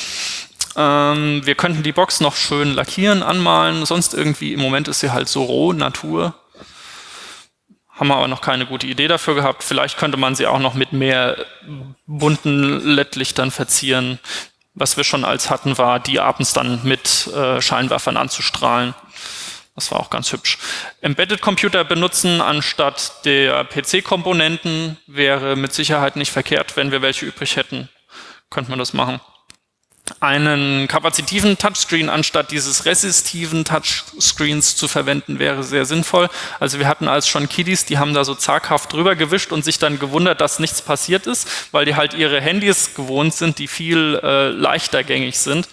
Ähm, wir könnten die Box noch schön lackieren, anmalen, sonst irgendwie, im Moment ist sie halt so roh, Natur. Haben wir aber noch keine gute Idee dafür gehabt. Vielleicht könnte man sie auch noch mit mehr bunten L E D-Lichtern verzieren. Was wir schon als hatten, war, die abends dann mit äh, Scheinwerfern anzustrahlen. Das war auch ganz hübsch. Embedded Computer benutzen anstatt der P C-Komponenten wäre mit Sicherheit nicht verkehrt, wenn wir welche übrig hätten. Könnte man das machen. Einen kapazitiven Touchscreen anstatt dieses resistiven Touchscreens zu verwenden, wäre sehr sinnvoll. Also wir hatten als schon Kiddies, die haben da so zaghaft drüber gewischt und sich dann gewundert, dass nichts passiert ist, weil die halt ihre Handys gewohnt sind, die viel äh, leichter gängig sind.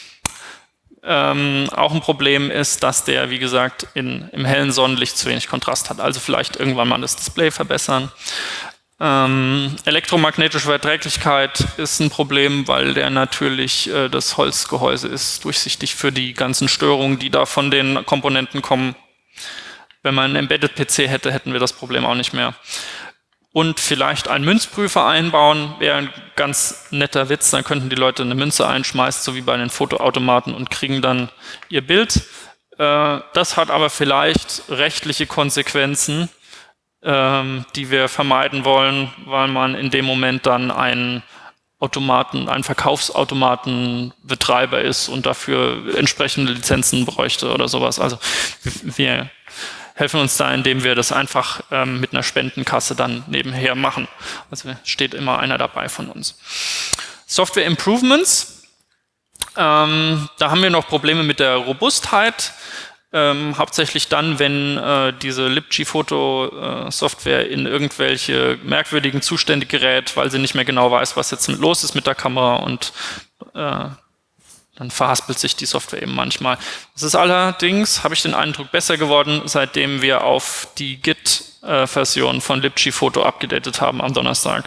Ähm, auch ein Problem ist, dass der, wie gesagt, in, im hellen Sonnenlicht zu wenig Kontrast hat. Also vielleicht irgendwann mal das Display verbessern. Ähm, elektromagnetische Verträglichkeit ist ein Problem, weil der natürlich, äh, das Holzgehäuse ist durchsichtig für die ganzen Störungen, die da von den Komponenten kommen. Wenn man einen Embedded-P C hätte, hätten wir das Problem auch nicht mehr. Und vielleicht einen Münzprüfer einbauen, wäre ein ganz netter Witz. Dann könnten die Leute eine Münze einschmeißen, so wie bei den Fotoautomaten, und kriegen dann ihr Bild. Äh, das hat aber vielleicht rechtliche Konsequenzen, ähm, die wir vermeiden wollen, weil man in dem Moment dann einen Automaten, einen Verkaufsautomatenbetreiber ist und dafür entsprechende Lizenzen bräuchte oder sowas. Also wir helfen uns da, indem wir das einfach ähm, mit einer Spendenkasse dann nebenher machen. Also steht immer einer dabei von uns. Software Improvements. Ähm, da haben wir noch Probleme mit der Robustheit. Ähm, hauptsächlich dann, wenn äh, diese LibG-Foto-Software in irgendwelche merkwürdigen Zustände gerät, weil sie nicht mehr genau weiß, was jetzt los ist mit der Kamera, und äh, dann verhaspelt sich die Software eben manchmal. Es ist allerdings, habe ich den Eindruck, besser geworden, seitdem wir auf die Git-Version von libgphoto abgedatet haben am Donnerstag.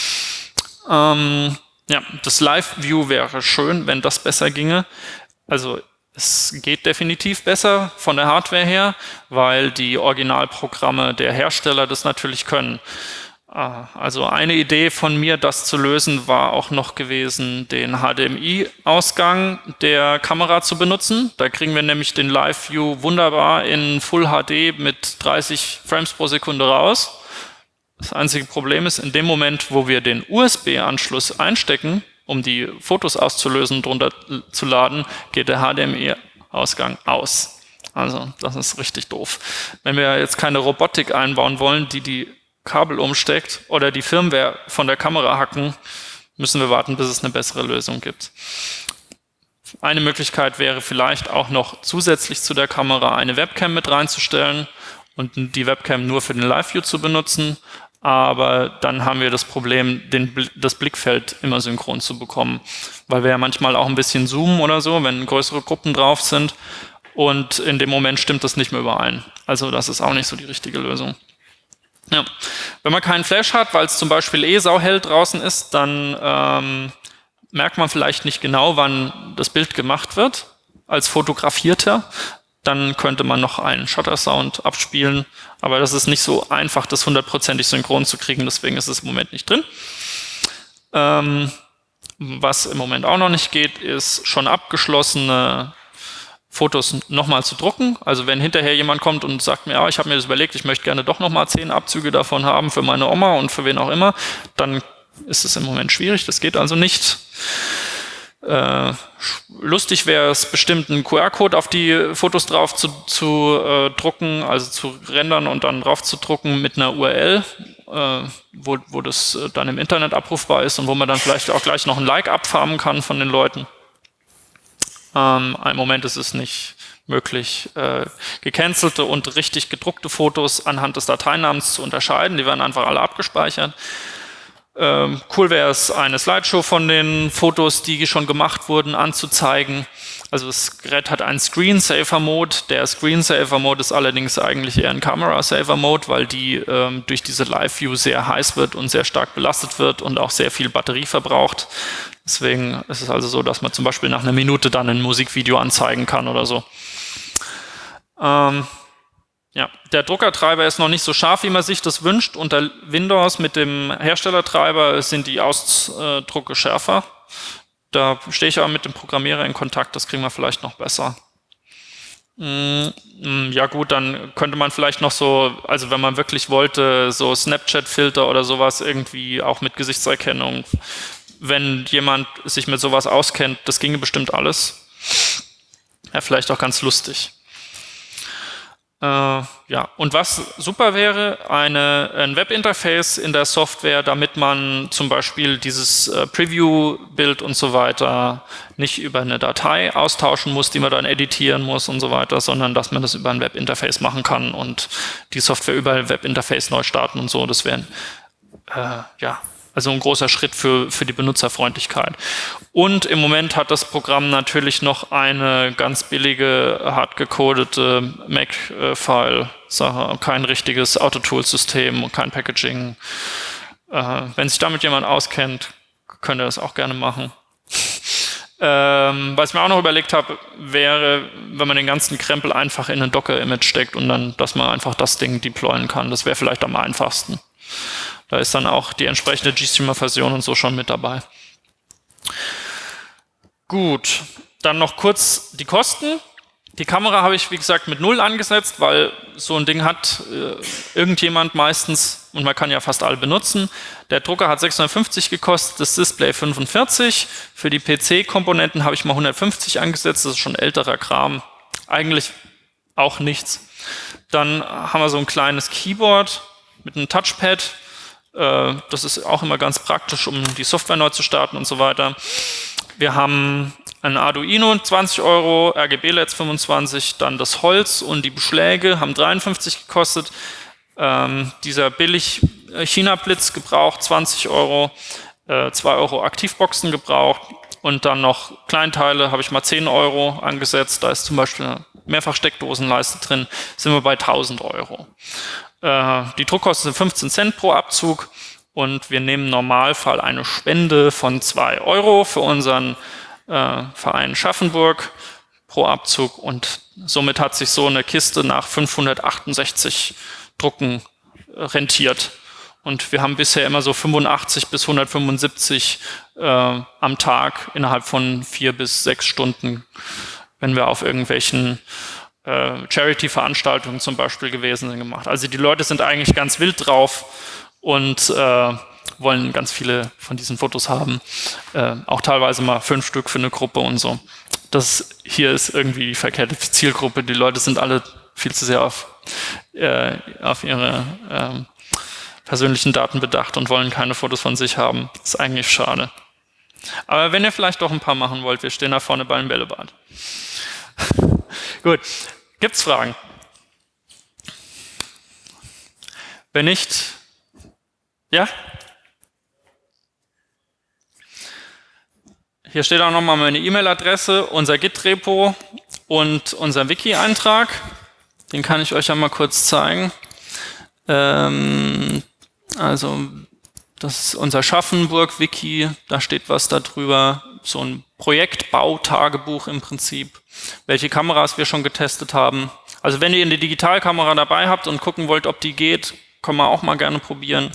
Ähm, ja, das Live-View wäre schön, wenn das besser ginge. Also es geht definitiv besser von der Hardware her, weil die Originalprogramme der Hersteller das natürlich können. Also eine Idee von mir, das zu lösen, war auch noch gewesen, den H D M I-Ausgang der Kamera zu benutzen. Da kriegen wir nämlich den Live-View wunderbar in Full H D mit dreißig Frames pro Sekunde raus. Das einzige Problem ist, in dem Moment, wo wir den U S B-Anschluss einstecken, um die Fotos auszulösen und drunter zu laden, geht der H D M I-Ausgang aus. Also das ist richtig doof. Wenn wir jetzt keine Robotik einbauen wollen, die die Kabel umsteckt oder die Firmware von der Kamera hacken, müssen wir warten, bis es eine bessere Lösung gibt. Eine Möglichkeit wäre vielleicht auch noch zusätzlich zu der Kamera eine Webcam mit reinzustellen und die Webcam nur für den Live-View zu benutzen, aber dann haben wir das Problem, den, das Blickfeld immer synchron zu bekommen, weil wir ja manchmal auch ein bisschen zoomen oder so, wenn größere Gruppen drauf sind und in dem Moment stimmt das nicht mehr überein. Also das ist auch nicht so die richtige Lösung. Ja. Wenn man keinen Flash hat, weil es zum Beispiel eh sauhell draußen ist, dann ähm, merkt man vielleicht nicht genau, wann das Bild gemacht wird, als Fotografierter. Dann könnte man noch einen Shutter-Sound abspielen, aber das ist nicht so einfach, das hundertprozentig synchron zu kriegen, deswegen ist es im Moment nicht drin. Ähm, was im Moment auch noch nicht geht, ist schon abgeschlossene Fotos nochmal zu drucken. Also wenn hinterher jemand kommt und sagt mir, ja, ich habe mir das überlegt, ich möchte gerne doch nochmal zehn Abzüge davon haben für meine Oma und für wen auch immer, dann ist es im Moment schwierig, das geht also nicht. Äh, lustig wäre es bestimmt, einen Q R-Code auf die Fotos drauf zu, zu äh, drucken, also zu rendern und dann drauf zu drucken mit einer U R L, äh, wo, wo das äh, dann im Internet abrufbar ist und wo man dann vielleicht auch gleich noch ein Like abfarmen kann von den Leuten. Ähm, Im Moment ist es nicht möglich, äh, gecancelte und richtig gedruckte Fotos anhand des Dateinamens zu unterscheiden. Die werden einfach alle abgespeichert. Ähm, cool wäre es, eine Slideshow von den Fotos, die schon gemacht wurden, anzuzeigen. Also das Gerät hat einen Screensaver-Mode. Der Screensaver-Mode ist allerdings eigentlich eher ein Camera-Saver-Mode, weil die ähm, durch diese Live-View sehr heiß wird und sehr stark belastet wird und auch sehr viel Batterie verbraucht. Deswegen ist es also so, dass man zum Beispiel nach einer Minute dann ein Musikvideo anzeigen kann oder so. Ähm, ja, der Druckertreiber ist noch nicht so scharf, wie man sich das wünscht. Unter Windows mit dem Herstellertreiber sind die Ausdrucke schärfer. Da stehe ich aber mit dem Programmierer in Kontakt, das kriegen wir vielleicht noch besser. Ja gut, dann könnte man vielleicht noch so, also wenn man wirklich wollte, so Snapchat-Filter oder sowas irgendwie auch mit Gesichtserkennung. Wenn jemand sich mit sowas auskennt, das ginge bestimmt alles. Ja, vielleicht auch ganz lustig. Äh, ja, und was super wäre, eine, ein Webinterface in der Software, damit man zum Beispiel dieses äh, Preview-Bild und so weiter nicht über eine Datei austauschen muss, die man dann editieren muss und so weiter, sondern dass man das über ein Webinterface machen kann und die Software über ein Webinterface neu starten und so. Das wäre äh, ja also ein großer Schritt für, für die Benutzerfreundlichkeit. Und im Moment hat das Programm natürlich noch eine ganz billige, hart gecodete Make-File-Sache, kein richtiges Autotool-System, kein Packaging. Äh, wenn sich damit jemand auskennt, könnt ihr das auch gerne machen. Ähm, was ich mir auch noch überlegt habe, wäre, wenn man den ganzen Krempel einfach in ein Docker-Image steckt und dann, dass man einfach das Ding deployen kann. Das wäre vielleicht am einfachsten. Da ist dann auch die entsprechende GStreamer-Version und so schon mit dabei. Gut, dann noch kurz die Kosten. Die Kamera habe ich, wie gesagt, mit null angesetzt, weil so ein Ding hat äh, irgendjemand meistens und man kann ja fast alle benutzen. Der Drucker hat sechshundertfünfzig gekostet, das Display fünfundvierzig. Für die P C-Komponenten habe ich mal hundertfünfzig angesetzt, das ist schon älterer Kram. Eigentlich auch nichts. Dann haben wir so ein kleines Keyboard mit einem Touchpad. Das ist auch immer ganz praktisch, um die Software neu zu starten und so weiter. Wir haben ein Arduino, zwanzig Euro, R G B-L E Ds fünfundzwanzig, dann das Holz und die Beschläge haben dreiundfünfzig gekostet. Ähm, dieser billig China-Blitz gebraucht, zwanzig Euro, äh, zwei Euro Aktivboxen gebraucht und dann noch Kleinteile, habe ich mal zehn Euro angesetzt. Da ist zum Beispiel eine Mehrfachsteckdosenleiste drin, sind wir bei tausend Euro. Äh, die Druckkosten sind fünfzehn Cent pro Abzug und wir nehmen im Normalfall eine Spende von zwei Euro für unseren äh, Verein Schaffenburg pro Abzug und somit hat sich so eine Kiste nach fünfhundertachtundsechzig Drucken rentiert. Und wir haben bisher immer so fünfundachtzig bis hundertfünfundsiebzig äh, am Tag innerhalb von vier bis sechs Stunden, wenn wir auf irgendwelchen äh, Charity-Veranstaltungen zum Beispiel gewesen sind, gemacht. Also die Leute sind eigentlich ganz wild drauf und äh, wollen ganz viele von diesen Fotos haben. Äh, auch teilweise mal fünf Stück für eine Gruppe und so. Das hier ist irgendwie die verkehrte Zielgruppe. Die Leute sind alle viel zu sehr auf, äh, auf ihre äh, persönlichen Daten bedacht und wollen keine Fotos von sich haben. Das ist eigentlich schade. Aber wenn ihr vielleicht doch ein paar machen wollt, wir stehen da vorne beim Bällebad. Gut, gibt's Fragen? Wenn nicht, ja? Hier steht auch nochmal meine E-Mail-Adresse, unser Git-Repo und unser Wiki-Eintrag. Den kann ich euch ja mal kurz zeigen. Ähm, also das ist unser Schaffenburg-Wiki, da steht was darüber, so ein Projektbautagebuch im Prinzip, welche Kameras wir schon getestet haben. Also wenn ihr eine Digitalkamera dabei habt und gucken wollt, ob die geht, können wir auch mal gerne probieren.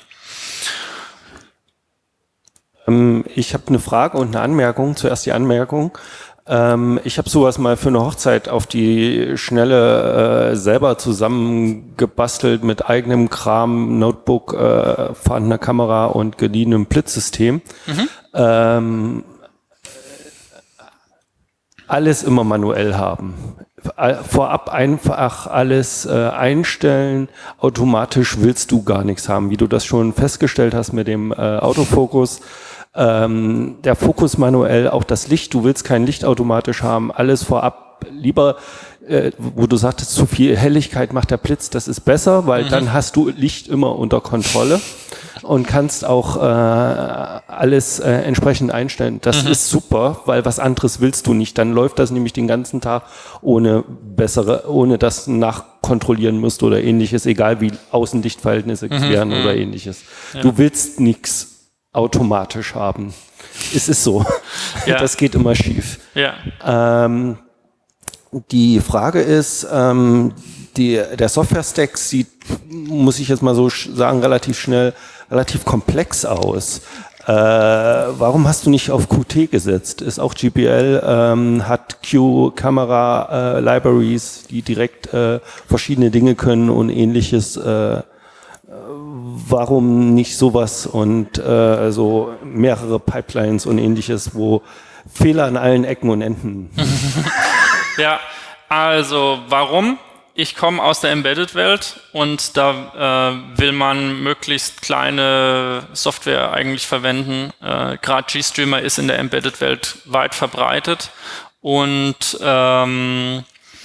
Ähm, ich habe eine Frage und eine Anmerkung. Zuerst die Anmerkung. Ähm, ich habe sowas mal für eine Hochzeit auf die Schnelle äh, selber zusammengebastelt mit eigenem Kram, Notebook, äh, vorhandener Kamera und geliehenem Blitzsystem. Mhm. Ähm, alles immer manuell haben. Vorab einfach alles äh, einstellen. Automatisch willst du gar nichts haben, wie du das schon festgestellt hast mit dem äh, Autofokus. Ähm, der Fokus manuell, auch das Licht, du willst kein Licht automatisch haben, alles vorab lieber, äh, wo du sagtest, zu viel Helligkeit macht der Blitz, das ist besser, weil mhm. dann hast du Licht immer unter Kontrolle und kannst auch äh, alles äh, entsprechend einstellen. Das mhm. ist super, weil was anderes willst du nicht. Dann läuft das nämlich den ganzen Tag ohne bessere, ohne das nachkontrollieren musst oder ähnliches, egal wie Außenlichtverhältnisse mhm. werden oder ähnliches. Ja. Du willst nichts automatisch haben. Es ist so. Ja. Das geht immer schief. Ja. Ähm, die Frage ist, ähm, die, der Software-Stack sieht, muss ich jetzt mal so sagen, relativ schnell, relativ komplex aus. Äh, warum hast du nicht auf Qt gesetzt? Ist auch G P L, ähm, hat Q-Kamera, äh, Libraries, die direkt äh, verschiedene Dinge können und ähnliches. Äh, warum nicht sowas und äh, so mehrere Pipelines und ähnliches, wo Fehler an allen Ecken und Enden. Ja, also warum? Ich komme aus der Embedded-Welt und da äh, will man möglichst kleine Software eigentlich verwenden. Äh, Gerade GStreamer ist in der Embedded-Welt weit verbreitet und ähm,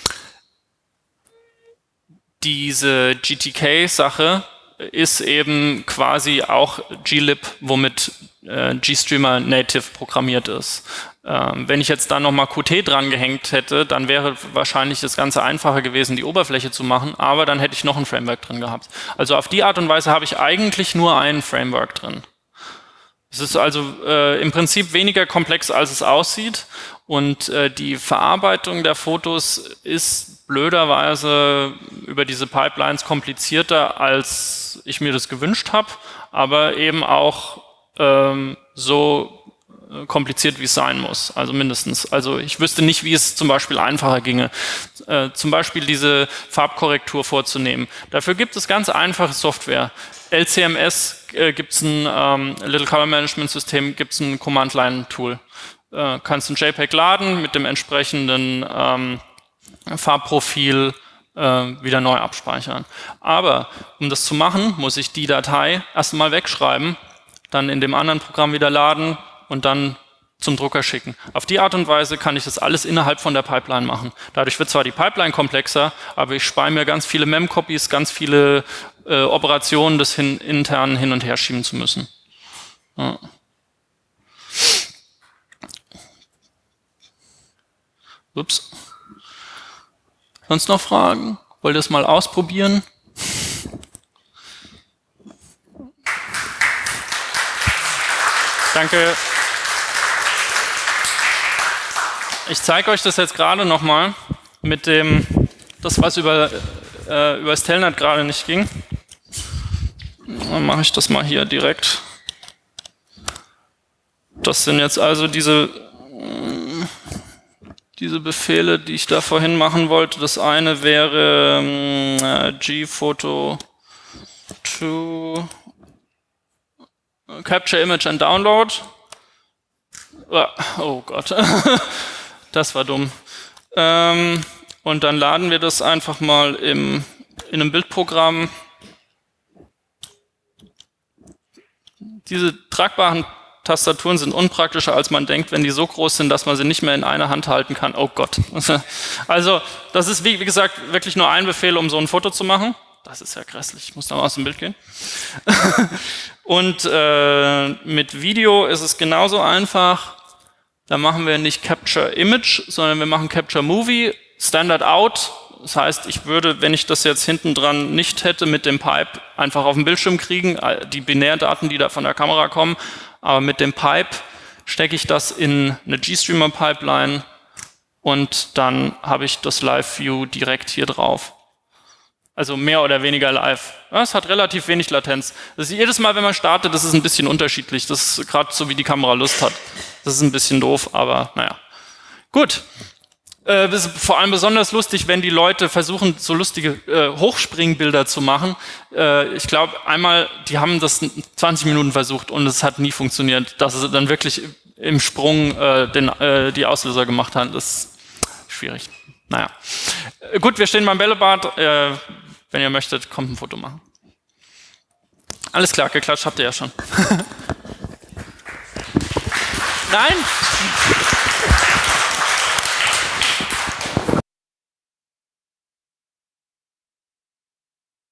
diese G T K-Sache ist eben quasi auch glib, womit äh, GStreamer native programmiert ist. Ähm, wenn ich jetzt da nochmal Qt dran gehängt hätte, dann wäre wahrscheinlich das Ganze einfacher gewesen, die Oberfläche zu machen, aber dann hätte ich noch ein Framework drin gehabt. Also auf die Art und Weise habe ich eigentlich nur ein Framework drin. Es ist also äh, im Prinzip weniger komplex, als es aussieht und äh, die Verarbeitung der Fotos ist blöderweise über diese Pipelines komplizierter, als ich mir das gewünscht habe, aber eben auch ähm, so kompliziert, wie es sein muss, also mindestens. Also ich wüsste nicht, wie es zum Beispiel einfacher ginge, äh, zum Beispiel diese Farbkorrektur vorzunehmen. Dafür gibt es ganz einfache Software. L C M S äh, gibt es ein ähm, Little Color Management System, gibt es ein Command-Line-Tool. Äh, kannst ein JPEG laden mit dem entsprechenden ähm, Farbprofil äh, wieder neu abspeichern. Aber um das zu machen, muss ich die Datei erstmal wegschreiben, dann in dem anderen Programm wieder laden und dann zum Drucker schicken. Auf die Art und Weise kann ich das alles innerhalb von der Pipeline machen. Dadurch wird zwar die Pipeline komplexer, aber ich spare mir ganz viele Mem-Copies, ganz viele äh, Operationen, das hin, intern hin und her schieben zu müssen. Ja. Ups. Sonst noch Fragen? Wollt ihr es mal ausprobieren? Danke. Ich zeige euch das jetzt gerade nochmal mit dem, das was über, äh, über das Telnet gerade nicht ging. Dann mache ich das mal hier direkt. Das sind jetzt also diese, diese Befehle, die ich da vorhin machen wollte. Das eine wäre äh, gphoto to capture image and download. Oh Gott. Das war dumm. Ähm, und dann laden wir das einfach mal im, in einem Bildprogramm. Diese tragbaren Tastaturen sind unpraktischer, als man denkt, wenn die so groß sind, dass man sie nicht mehr in einer Hand halten kann. Oh Gott. Also, das ist, wie, wie gesagt, wirklich nur ein Befehl, um so ein Foto zu machen. Das ist ja grässlich. Ich muss da mal aus dem Bild gehen. Und äh, mit Video ist es genauso einfach. Da machen wir nicht Capture Image, sondern wir machen Capture Movie, Standard Out. Das heißt, ich würde, wenn ich das jetzt hinten dran nicht hätte, mit dem Pipe einfach auf den Bildschirm kriegen, die Binärdaten, die da von der Kamera kommen. Aber mit dem Pipe stecke ich das in eine GStreamer-Pipeline und dann habe ich das Live-View direkt hier drauf. Also mehr oder weniger live. Es hat relativ wenig Latenz. Das ist jedes Mal, wenn man startet, das ist ein bisschen unterschiedlich. Das ist gerade so, wie die Kamera Lust hat. Das ist ein bisschen doof, aber naja. Gut. Äh, das ist vor allem besonders lustig, wenn die Leute versuchen, so lustige äh, Hochspringbilder zu machen. Äh, ich glaube, einmal, die haben das zwanzig Minuten versucht und es hat nie funktioniert, dass sie dann wirklich im Sprung äh, den, äh, die Auslöser gemacht haben. Das ist schwierig. Naja. Äh, gut, wir stehen beim Bällebad. Äh, wenn ihr möchtet, kommt ein Foto machen. Alles klar, geklatscht habt ihr ja schon. Nein?